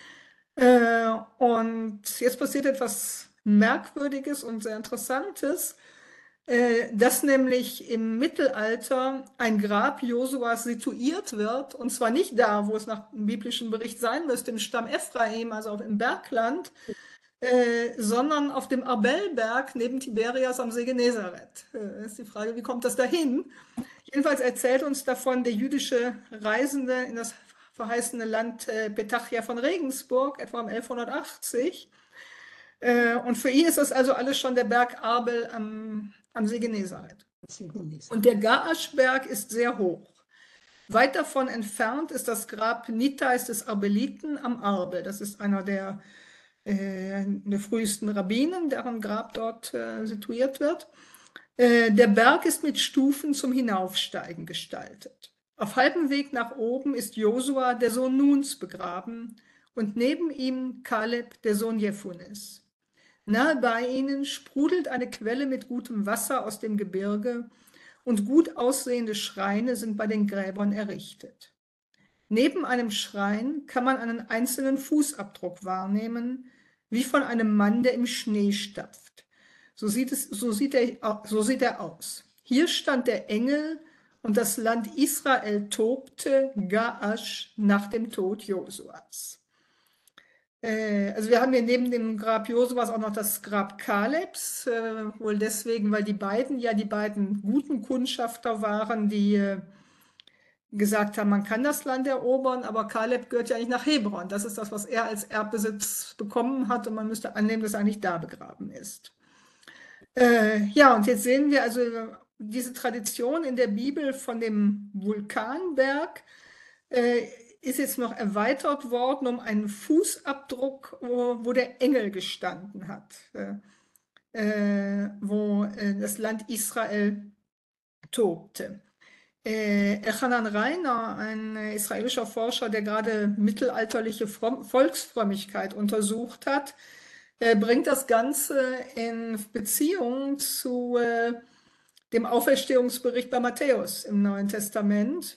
Und jetzt passiert etwas Merkwürdiges und sehr Interessantes, dass nämlich im Mittelalter ein Grab Josuas situiert wird, und zwar nicht da, wo es nach dem biblischen Bericht sein müsste, im Stamm Ephraim, also im Bergland, sondern auf dem Arbelberg neben Tiberias am See Genezareth. Ist die Frage, wie kommt das dahin? Jedenfalls erzählt uns davon der jüdische Reisende in das verheißene Land Petachia von Regensburg, etwa um 1180. Und für ihn ist das also alles schon der Berg Arbel am See Genezareth. Und der Gaaschberg ist sehr hoch. Weit davon entfernt ist das Grab Nitais des Arbeliten am Arbel. Das ist einer der frühesten Rabbinen, deren Grab dort situiert wird. Der Berg ist mit Stufen zum Hinaufsteigen gestaltet. Auf halbem Weg nach oben ist Josua, der Sohn Nuns, begraben und neben ihm Kaleb, der Sohn Jephunes. Nahe bei ihnen sprudelt eine Quelle mit gutem Wasser aus dem Gebirge und gut aussehende Schreine sind bei den Gräbern errichtet. Neben einem Schrein kann man einen einzelnen Fußabdruck wahrnehmen, wie von einem Mann, der im Schnee stapft. So sieht er aus. Hier stand der Engel und das Land Israel tobte, Gaasch, nach dem Tod Josuas. Also wir haben hier neben dem Grab Josuas auch noch das Grab Kalebs, wohl deswegen, weil die beiden guten Kundschafter waren, die gesagt haben, man kann das Land erobern, aber Kaleb gehört ja nicht nach Hebron. Das ist das, was er als Erbbesitz bekommen hat und man müsste annehmen, dass er eigentlich da begraben ist. Ja, und jetzt sehen wir also diese Tradition in der Bibel von dem Vulkanberg ist jetzt noch erweitert worden um einen Fußabdruck, wo der Engel gestanden hat, wo das Land Israel tobte. Elchanan Reiner, ein israelischer Forscher, der gerade mittelalterliche Volksfrömmigkeit untersucht hat, bringt das Ganze in Beziehung zu dem Auferstehungsbericht bei Matthäus im Neuen Testament.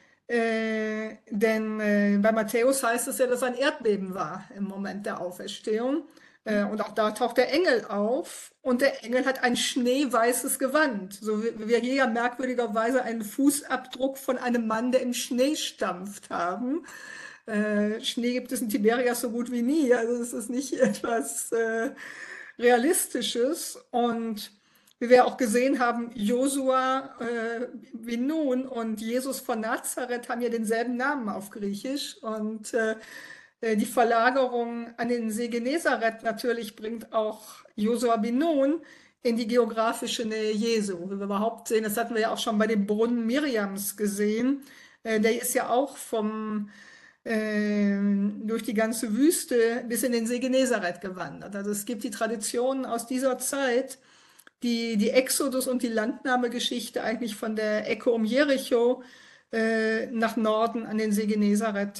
Denn bei Matthäus heißt es ja, dass ein Erdbeben war im Moment der Auferstehung. Und auch da taucht der Engel auf und der Engel hat ein schneeweißes Gewand. So wie wir hier ja merkwürdigerweise einen Fußabdruck von einem Mann, der im Schnee stampft haben. Schnee gibt es in Tiberias so gut wie nie. Also es ist nicht etwas Realistisches. Und wie wir auch gesehen haben, Josua bin Nun und Jesus von Nazareth haben ja denselben Namen auf Griechisch. Und die Verlagerung an den See Genezareth natürlich bringt auch Josua bin Nun in die geografische Nähe Jesu. Wie wir überhaupt sehen, das hatten wir ja auch schon bei dem Brunnen Miriams gesehen. Der ist ja auch durch die ganze Wüste bis in den See Genezareth gewandert. Also es gibt die Traditionen aus dieser Zeit, die Exodus und die Landnahmegeschichte eigentlich von der Ecke um Jericho nach Norden an den See Genezareth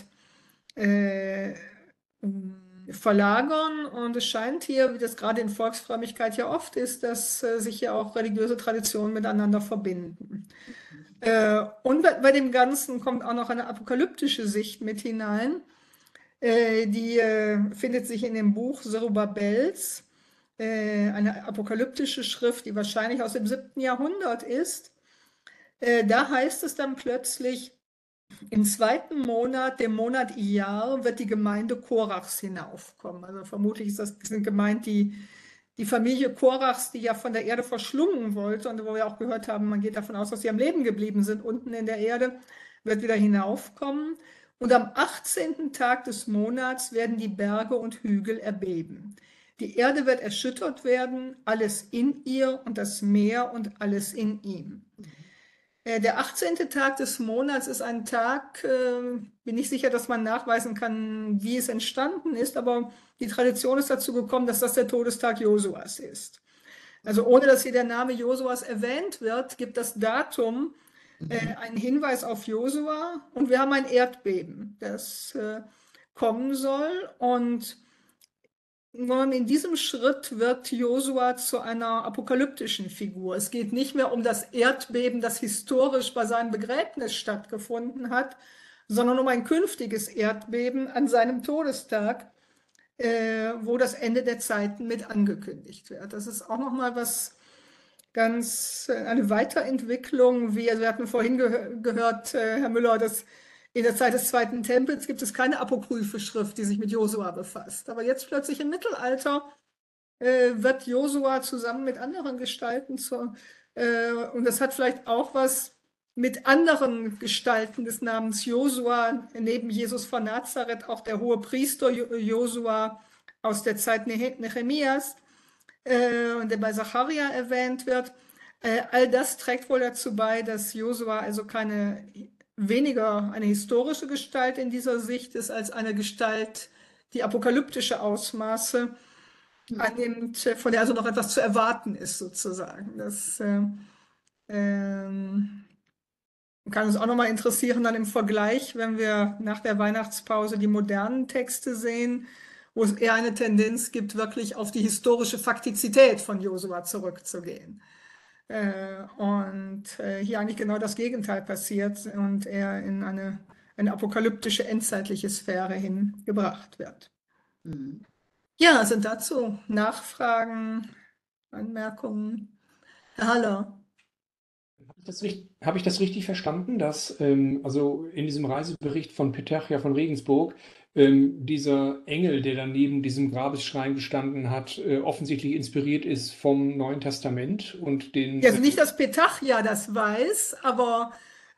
verlagern. Und es scheint hier, wie das gerade in Volksfrömmigkeit ja oft ist, dass sich ja auch religiöse Traditionen miteinander verbinden. Und bei dem Ganzen kommt auch noch eine apokalyptische Sicht mit hinein. Die findet sich in dem Buch Zerubabels, eine apokalyptische Schrift, die wahrscheinlich aus dem 7. Jahrhundert ist. Da heißt es dann plötzlich, im 2. Monat, dem Monat Iyar, wird die Gemeinde Korachs hinaufkommen. Also vermutlich sind gemeint die Familie Korachs, die ja von der Erde verschlungen wollte und wo wir auch gehört haben, man geht davon aus, dass sie am Leben geblieben sind, unten in der Erde, wird wieder hinaufkommen. Und am 18. Tag des Monats werden die Berge und Hügel erbeben. Die Erde wird erschüttert werden, alles in ihr und das Meer und alles in ihm. Der 18. Tag des Monats ist ein Tag, bin nicht sicher, dass man nachweisen kann, wie es entstanden ist, aber die Tradition ist dazu gekommen, dass das der Todestag Josuas ist. Also ohne, dass hier der Name Josuas erwähnt wird, gibt das Datum einen Hinweis auf Josua und wir haben ein Erdbeben, das kommen soll. Und in diesem Schritt wird Josua zu einer apokalyptischen Figur. Es geht nicht mehr um das Erdbeben, das historisch bei seinem Begräbnis stattgefunden hat, sondern um ein künftiges Erdbeben an seinem Todestag, wo das Ende der Zeiten mit angekündigt wird. Das ist auch nochmal eine Weiterentwicklung, wir hatten vorhin gehört, Herr Müller, dass in der Zeit des Zweiten Tempels gibt es keine apokryphe Schrift, die sich mit Josua befasst. Aber jetzt plötzlich im Mittelalter wird Josua zusammen mit anderen Gestalten und das hat vielleicht auch was mit anderen Gestalten des Namens Josua, neben Jesus von Nazareth, auch der hohe Priester Josua aus der Zeit Nehemias, und der bei Zacharia erwähnt wird. All das trägt wohl dazu bei, dass Josua also weniger eine historische Gestalt in dieser Sicht ist, als eine Gestalt, die apokalyptische Ausmaße annimmt, von der also noch etwas zu erwarten ist, sozusagen. Das kann uns auch nochmal interessieren, dann im Vergleich, wenn wir nach der Weihnachtspause die modernen Texte sehen, wo es eher eine Tendenz gibt, wirklich auf die historische Faktizität von Josua zurückzugehen. Und hier eigentlich genau das Gegenteil passiert und er in eine apokalyptische, endzeitliche Sphäre hingebracht wird. Ja, sind dazu Nachfragen, Anmerkungen? Herr Haller. Habe ich das richtig verstanden, dass also in diesem Reisebericht von Petachia von Regensburg dieser Engel, der dann neben diesem Grabesschrein gestanden hat, offensichtlich inspiriert ist vom Neuen Testament und den. Also nicht, dass Petachia das weiß, aber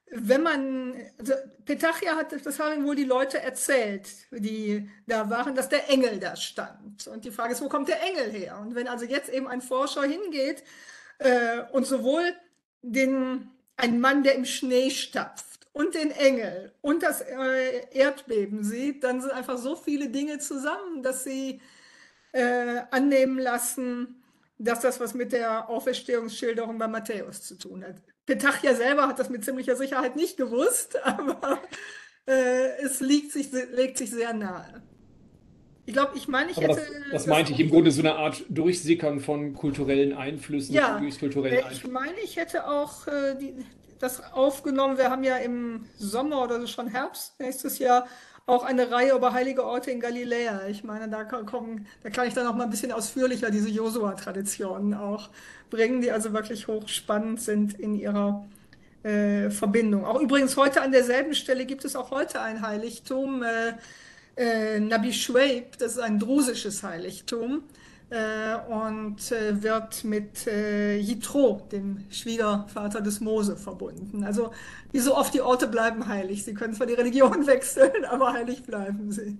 also Petachia das haben ihm wohl die Leute erzählt, die da waren, dass der Engel da stand. Und die Frage ist, wo kommt der Engel her? Und wenn also jetzt eben ein Forscher hingeht und sowohl einen Mann, der im Schnee stapft, und den Engel und das Erdbeben sieht, dann sind einfach so viele Dinge zusammen, dass sie annehmen lassen, dass das was mit der Auferstehungsschilderung bei Matthäus zu tun hat. Petachia selber hat das mit ziemlicher Sicherheit nicht gewusst, aber es legt sich sehr nahe. Ich glaube, ich Aber hätte das meinte ich im Grunde so eine Art Durchsickern von kulturellen Einflüssen, ja, kulturellen ich Einflüssen. meine, ich hätte auch das aufgenommen. Wir haben ja im Sommer oder so schon Herbst nächstes Jahr auch eine Reihe über heilige Orte in Galiläa. Ich meine, da kann ich dann noch mal ein bisschen ausführlicher diese Josua-Traditionen auch bringen, die also wirklich hochspannend sind in ihrer Verbindung. Auch übrigens heute an derselben Stelle gibt es auch heute ein Heiligtum, Nabi Shuaib, das ist ein drusisches Heiligtum und wird mit Jitro, dem Schwiegervater des Mose, verbunden. Also wie so oft die Orte bleiben heilig. Sie können zwar die Religion wechseln, aber heilig bleiben sie.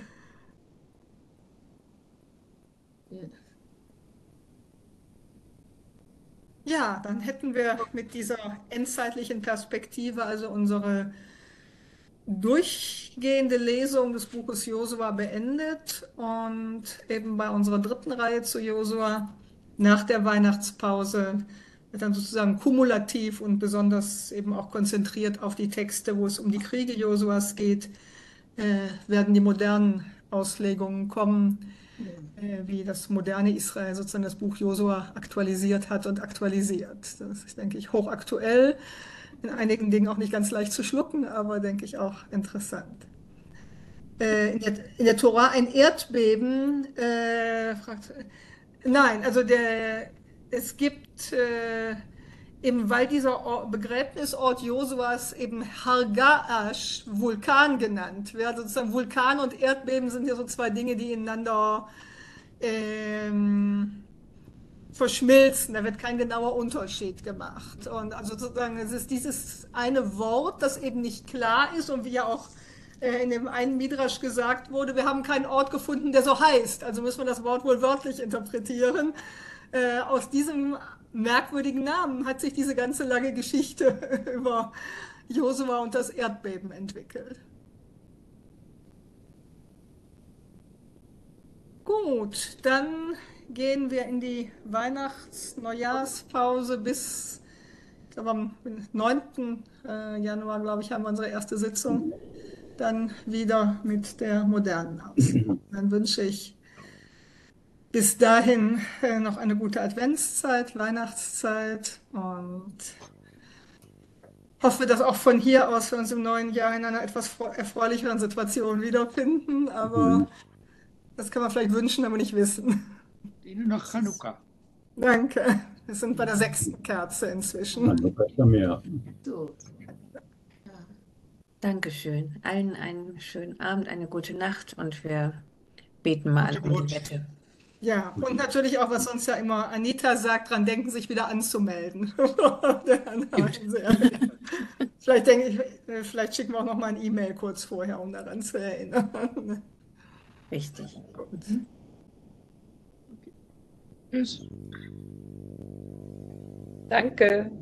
Ja, dann hätten wir mit dieser endzeitlichen Perspektive also unsere durchgehende Lesung des Buches Josua beendet und eben bei unserer dritten Reihe zu Josua nach der Weihnachtspause wird dann sozusagen kumulativ und besonders eben auch konzentriert auf die Texte, wo es um die Kriege Josuas geht, werden die modernen Auslegungen kommen, wie das moderne Israel sozusagen das Buch Josua aktualisiert hat und aktualisiert. Das ist, denke ich, hochaktuell, in einigen Dingen auch nicht ganz leicht zu schlucken, aber denke ich auch interessant. In der Tora ein Erdbeben, nein, also es gibt eben, weil dieser Begräbnisort Josuas eben Har Ga'ash, Vulkan genannt wird, sozusagen Vulkan und Erdbeben sind ja so zwei Dinge, die ineinander verschmilzen, da wird kein genauer Unterschied gemacht. Und also sozusagen, es ist dieses eine Wort, das eben nicht klar ist und wie ja auch in dem einen Midrash gesagt wurde, wir haben keinen Ort gefunden, der so heißt. Also müssen wir das Wort wohl wörtlich interpretieren. Aus diesem merkwürdigen Namen hat sich diese ganze lange Geschichte über Josua und das Erdbeben entwickelt. Gut, dann gehen wir in die Weihnachts-Neujahrspause bis, ich glaube, am 9. Januar, glaube ich, haben wir unsere erste Sitzung. Dann wieder mit der modernen Auslegung. Dann wünsche ich bis dahin noch eine gute Adventszeit, Weihnachtszeit und hoffe, dass auch von hier aus wir uns im neuen Jahr in einer etwas erfreulicheren Situation wiederfinden. Aber das kann man vielleicht wünschen, aber nicht wissen. Ihnen noch Chanukka. Danke. Wir sind bei der 6. Kerze inzwischen. Chanukka ist ja mehr. So. Ja. Dankeschön. Allen einen schönen Abend, eine gute Nacht und wir beten mal um die Wette. Ja, und natürlich auch, was sonst ja immer Anita sagt, dran denken, sich wieder anzumelden. Vielleicht schicken wir auch noch mal ein E-Mail kurz vorher, um daran zu erinnern. Richtig. Gut. Tschüss. Danke.